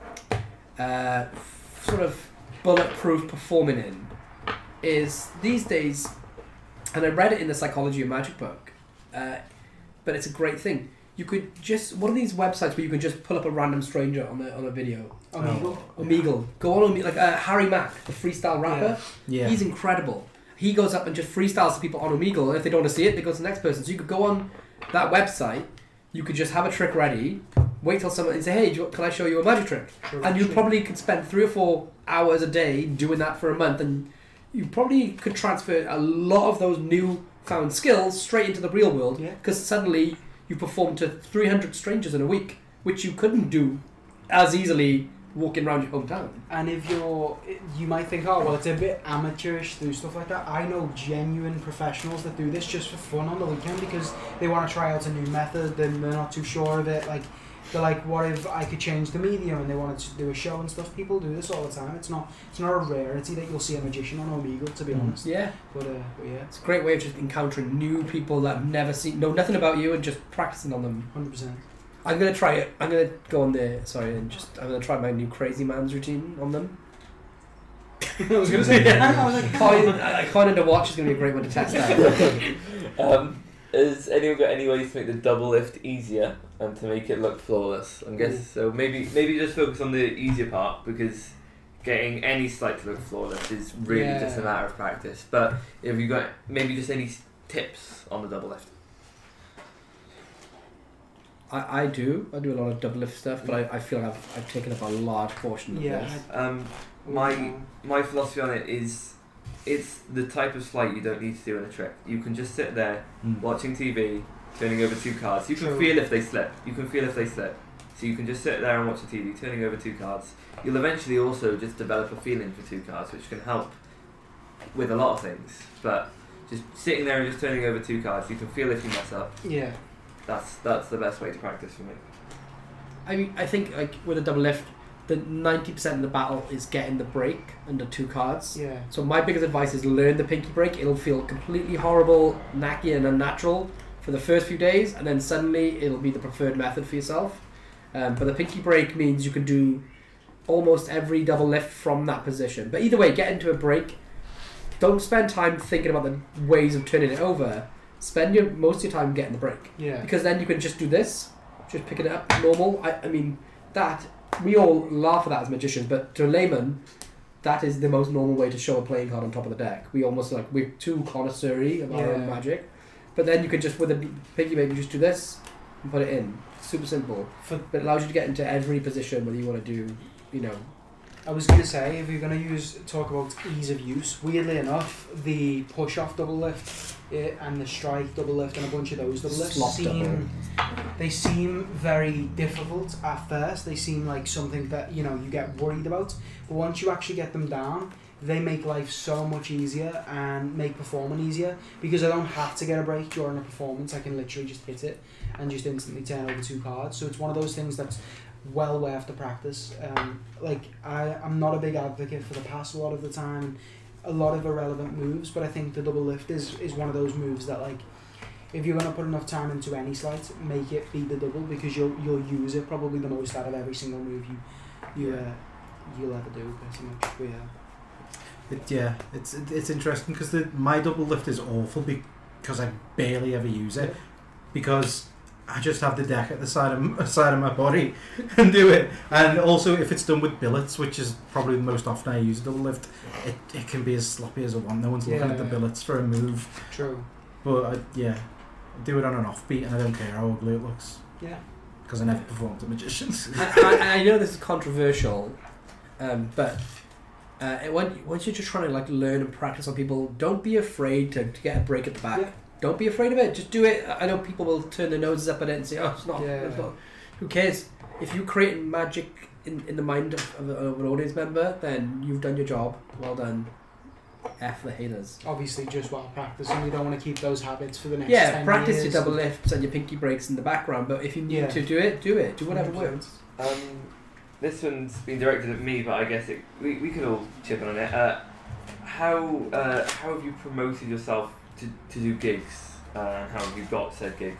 sort of bulletproof performing in, is these days, and I read it in the Psychology of Magic book, but it's a great thing. You could just, one of these websites where you can just pull up a random stranger on a video. Omegle. Omegle. Go on Omegle, like Harry Mack, the freestyle rapper. Yeah. He's incredible. he goes up and just freestyles to people on Omegle, and if they don't want to see it, they go to the next person. So you could go on that website, you could just have a trick ready, wait till someone and say, hey, can I show you a magic trick? And you probably could spend 3 or 4 hours a day doing that for a month, and you probably could transfer a lot of those newfound skills straight into the real world, because suddenly you perform to 300 strangers in a week, which you couldn't do as easily walking around your hometown. And if you might think, oh well, it's a bit amateurish to do stuff like that. I know genuine professionals that do this just for fun on the weekend because they want to try out a new method and they're not too sure of it. Like they're like, what if I could change the medium? And they wanted to do a show and stuff. People do this all the time. It's not a rarity that you'll see a magician on Omegle, to be honest. Yeah. But yeah, it's a great way of just encountering new people that have never seen, know nothing about you, and just practicing on them. 100%. I'm gonna try it. I'm gonna go on there. Sorry, and I'm gonna try my new Crazy Man's routine on them. I was gonna say, I was like, I can't under watch is gonna be a great one to test out. Has anyone got any ways to make the double lift easier and to make it look flawless? I guess so. Maybe just focus on the easier part, because getting any slide to look flawless is really just a matter of practice. But have you got maybe just any tips on the double lift? I do a lot of double lift stuff, but I feel I've taken up a large portion of this. My philosophy on it is, it's the type of sleight you don't need to do in a trick. You can just sit there watching TV, turning over 2 cards. You can feel if they slip. So you can just sit there and watch the TV, turning over 2 cards. You'll eventually also just develop a feeling for 2 cards, which can help with a lot of things. But just sitting there and just turning over 2 cards, you can feel if you mess up. Yeah. That's the best way to practice for me. I mean, I think like with a double lift, the 90% of the battle is getting the break under 2 cards. Yeah. So my biggest advice is learn the pinky break. It'll feel completely horrible, knacky and unnatural for the first few days, and then suddenly it'll be the preferred method for yourself. But the pinky break means you can do almost every double lift from that position. But either way, get into a break. Don't spend time thinking about the ways of turning it over. Spend most of your time getting the break. Yeah. Because then you can just do this, just picking it up normal. I mean, that, we all laugh at that as magicians, but to a layman, that is the most normal way to show a playing card on top of the deck. We almost we're too connoisseur-y of our own magic. But then you can just, with a pinky maybe just do this and put it in. Super simple. But it allows you to get into every position whether you want to do, I was going to say, if you're going to talk about ease of use, weirdly enough, the push-off double lift and the strike double lift and a bunch of those double lifts seem very difficult at first. They seem like something that, you get worried about. But once you actually get them down, they make life so much easier and make performing easier, because I don't have to get a break during a performance. I can literally just hit it and just instantly turn over 2 cards. So it's one of those things that's well worth the practice. I'm not a big advocate for the pass a lot of the time, a lot of irrelevant moves, but I think the double lift is one of those moves that, like, if you're going to put enough time into any sleight, make it be the double, because you'll use it probably the most out of every single move you'll ever do, pretty much. But it's interesting because my double lift is awful because I barely ever use it, because I just have the deck at the side of my body and do it. And also, if it's done with billets, which is probably the most often I use a double lift, it can be as sloppy as I want. No one's looking at the billets for a move. True. But I do it on an offbeat, and I don't care how ugly it looks. Yeah. Because I never performed to magicians. I know this is controversial, but once you're just trying to learn and practice on people, don't be afraid to get a break at the back. Yeah. Don't be afraid of it. Just do it. I know people will turn their noses up at it and say, "Oh, it's not." It's not. Who cares? If you create magic in the mind of an audience member, then you've done your job. Well done. F the haters. Obviously, just while practicing, you don't want to keep those habits for the next 10 practice years. your double lifts and your pinky breaks in the background. But if you need to do it. Do whatever 100%. works. This one's been directed at me, but I guess we could all chip in on it. How have you promoted yourself to do gigs? How have you got said gigs?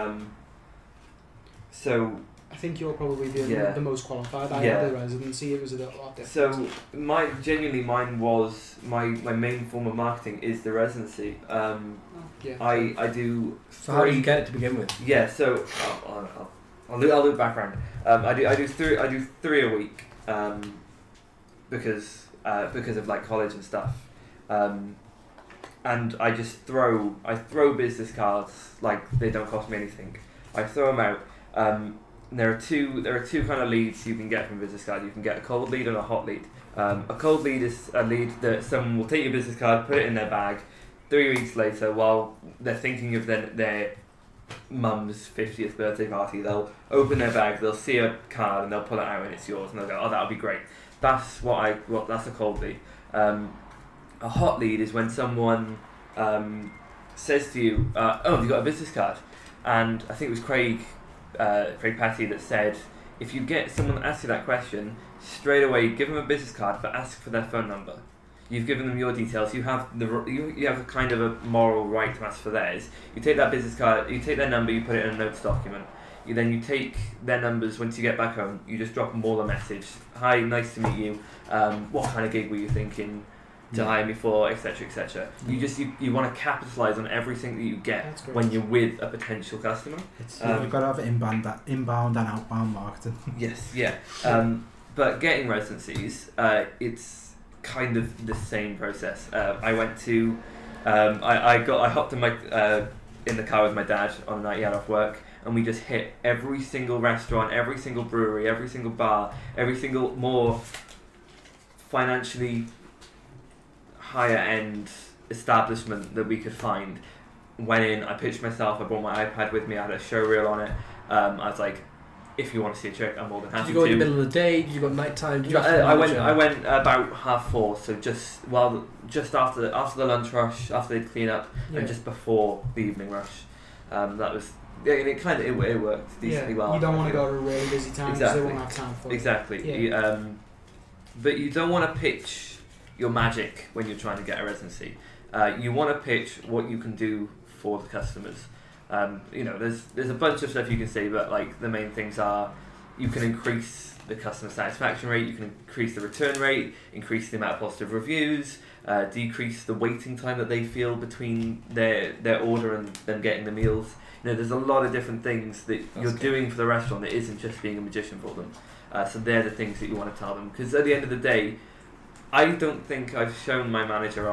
So I think you're probably the most qualified. I had the residency. It was a lot different. So mine was my main form of marketing is the residency. I do. So how do you get it to begin with? Yeah. So I'll do background. I do 3 a week. Because of college and stuff. and I throw business cards like they don't cost me anything. I throw them out. There are two kind of leads you can get from a business card. You can get a cold lead and a hot lead. A cold lead is a lead that someone will take your business card, put it in their bag. 3 weeks later, while they're thinking of their mum's 50th birthday party, they'll open their bag, they'll see a card, and they'll pull it out, and it's yours, and they'll go, "Oh, that'll be great." That's that's a cold lead. A hot lead is when someone says to you, "Oh, have you got a business card?" And I think it was Craig Patty that said, if you get someone that asks you that question, straight away give them a business card, but ask for their phone number. You've given them your details. You have you have a kind of a moral right to ask for theirs. You take that business card, you take their number, you put it in a notes document. You take their numbers once you get back home. You just drop them all a message. "Hi, nice to meet you. What kind of gig were you thinking to hire me for, etc., etc." You want to capitalise on everything that you get when you're with a potential customer. You've got to have inbound and outbound marketing. Yes, yeah. But getting residencies, it's kind of the same process. I went to, I hopped in the car with my dad on a night he had off work, and we just hit every single restaurant, every single brewery, every single bar, every single more financially higher end establishment that we could find. Went in, I pitched myself, I brought my iPad with me, I had a show reel on it. I was like, if you want to see a trick, I'm more than happy to. Did you go in the middle of the day? Did you go at night time? I went about 4:30, so just after the lunch rush, after they'd clean up, and just before the evening rush. That was, it worked decently well. You don't want to go to a really busy time because they won't have time for it. Exactly. Yeah. But you don't want to pitch your magic when you're trying to get a residency. You want to pitch what you can do for the customers. There's a bunch of stuff you can say, but like the main things are, you can increase the customer satisfaction rate, you can increase the return rate, increase the amount of positive reviews, decrease the waiting time that they feel between their order and them getting the meals. There's a lot of different things that you're doing for the restaurant that isn't just being a magician for them. So they're the things that you want to tell them, because at the end of the day, I don't think I've shown my manager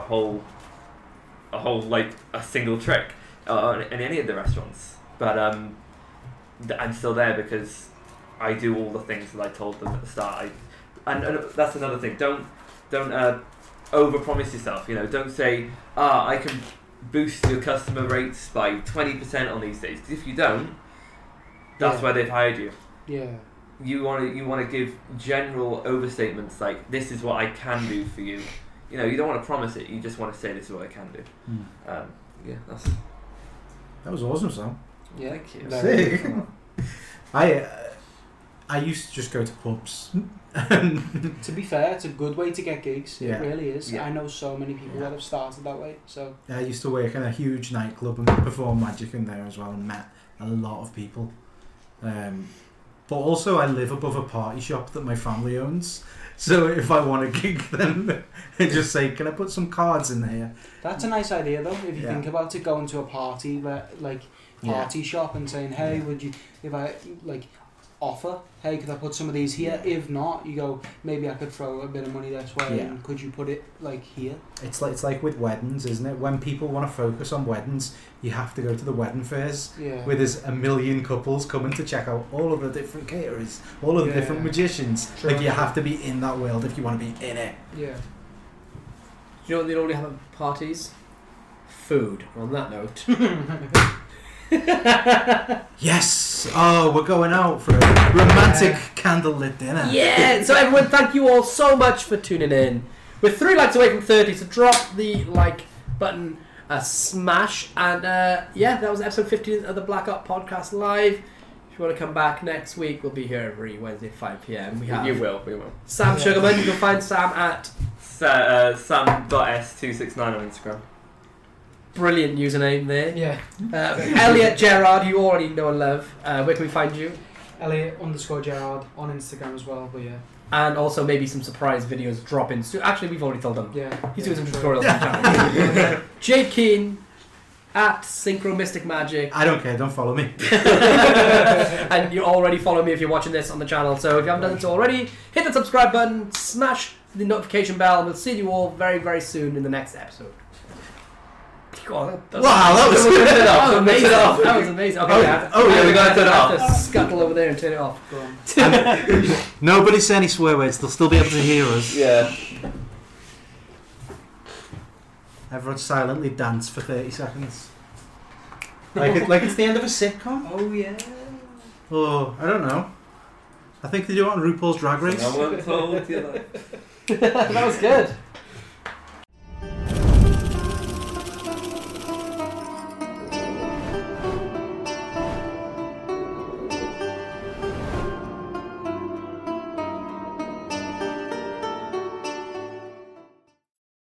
a single trick in any of the restaurants, but I'm still there because I do all the things that I told them at the start. And that's another thing. Don't overpromise yourself. Don't say, I can boost your customer rates by 20% on these days. Because if you don't, that's why they've hired you. Yeah. You want to give general overstatements like, "This is what I can do for you." You don't want to promise it. You just want to say, "This is what I can do." That was awesome, Sam. Yeah, thank you. Sick. I used to just go to pubs. To be fair, it's a good way to get gigs. Yeah. It really is. Yeah. I know so many people that have started that way. So I used to work in a huge nightclub and perform magic in there as well, and met a lot of people. But also, I live above a party shop that my family owns. So if I want a gig, then I just say, "Can I put some cards in there?" that's a nice idea, though. If you think about it, going to a party party shop and saying, "Hey, would you, if I offer, hey, could I put some of these here?" If not, you go, "Maybe I could throw a bit of money this way, and could you put it here?" It's like with weddings, isn't it? When people want to focus on weddings, you have to go to the wedding fairs, where there's a million couples coming to check out all of the different caterers, all of the different magicians. True. You have to be in that world if you want to be in it. Yeah. Do you know what they normally have at parties? Food. On that note. Yes! Oh, we're going out for a romantic candlelit dinner. Yeah! So everyone, thank you all so much for tuning in. We're 3 likes away from 30, so drop the like button, smash, and that was episode 15 of the Black Up Podcast Live. If you want to come back next week, we'll be here every Wednesday at 5 PM. We will. Sam Sugarman. You can find Sam at Sam.s269 on Instagram. Brilliant username there. Yeah. Elliot Gerard, you already know and love. Where can we find you? Elliot_Gerard on Instagram as well. But yeah. And also maybe some surprise videos drop in. Actually, we've already told them. Yeah. He's doing some tutorials on the channel. Jake Keane at Synchro Mystic Magic. I don't care, don't follow me. And you already follow me if you're watching this on the channel. So if you haven't done so already, hit the subscribe button, smash the notification bell, and we'll see you all very, very soon in the next episode. God, Wow, that was Turn it off. that was Turn it amazing. off. That was amazing. Okay, Oh, yeah, we gotta turn it I have off. to scuttle over there and turn it off. Go on. Nobody say any swear words. They'll still be able to hear us. Yeah. Everyone silently dance for 30 seconds. Like it's the end of a sitcom. Oh yeah. Oh, I don't know. I think they do it on RuPaul's Drag Race. No one told you that. That was good.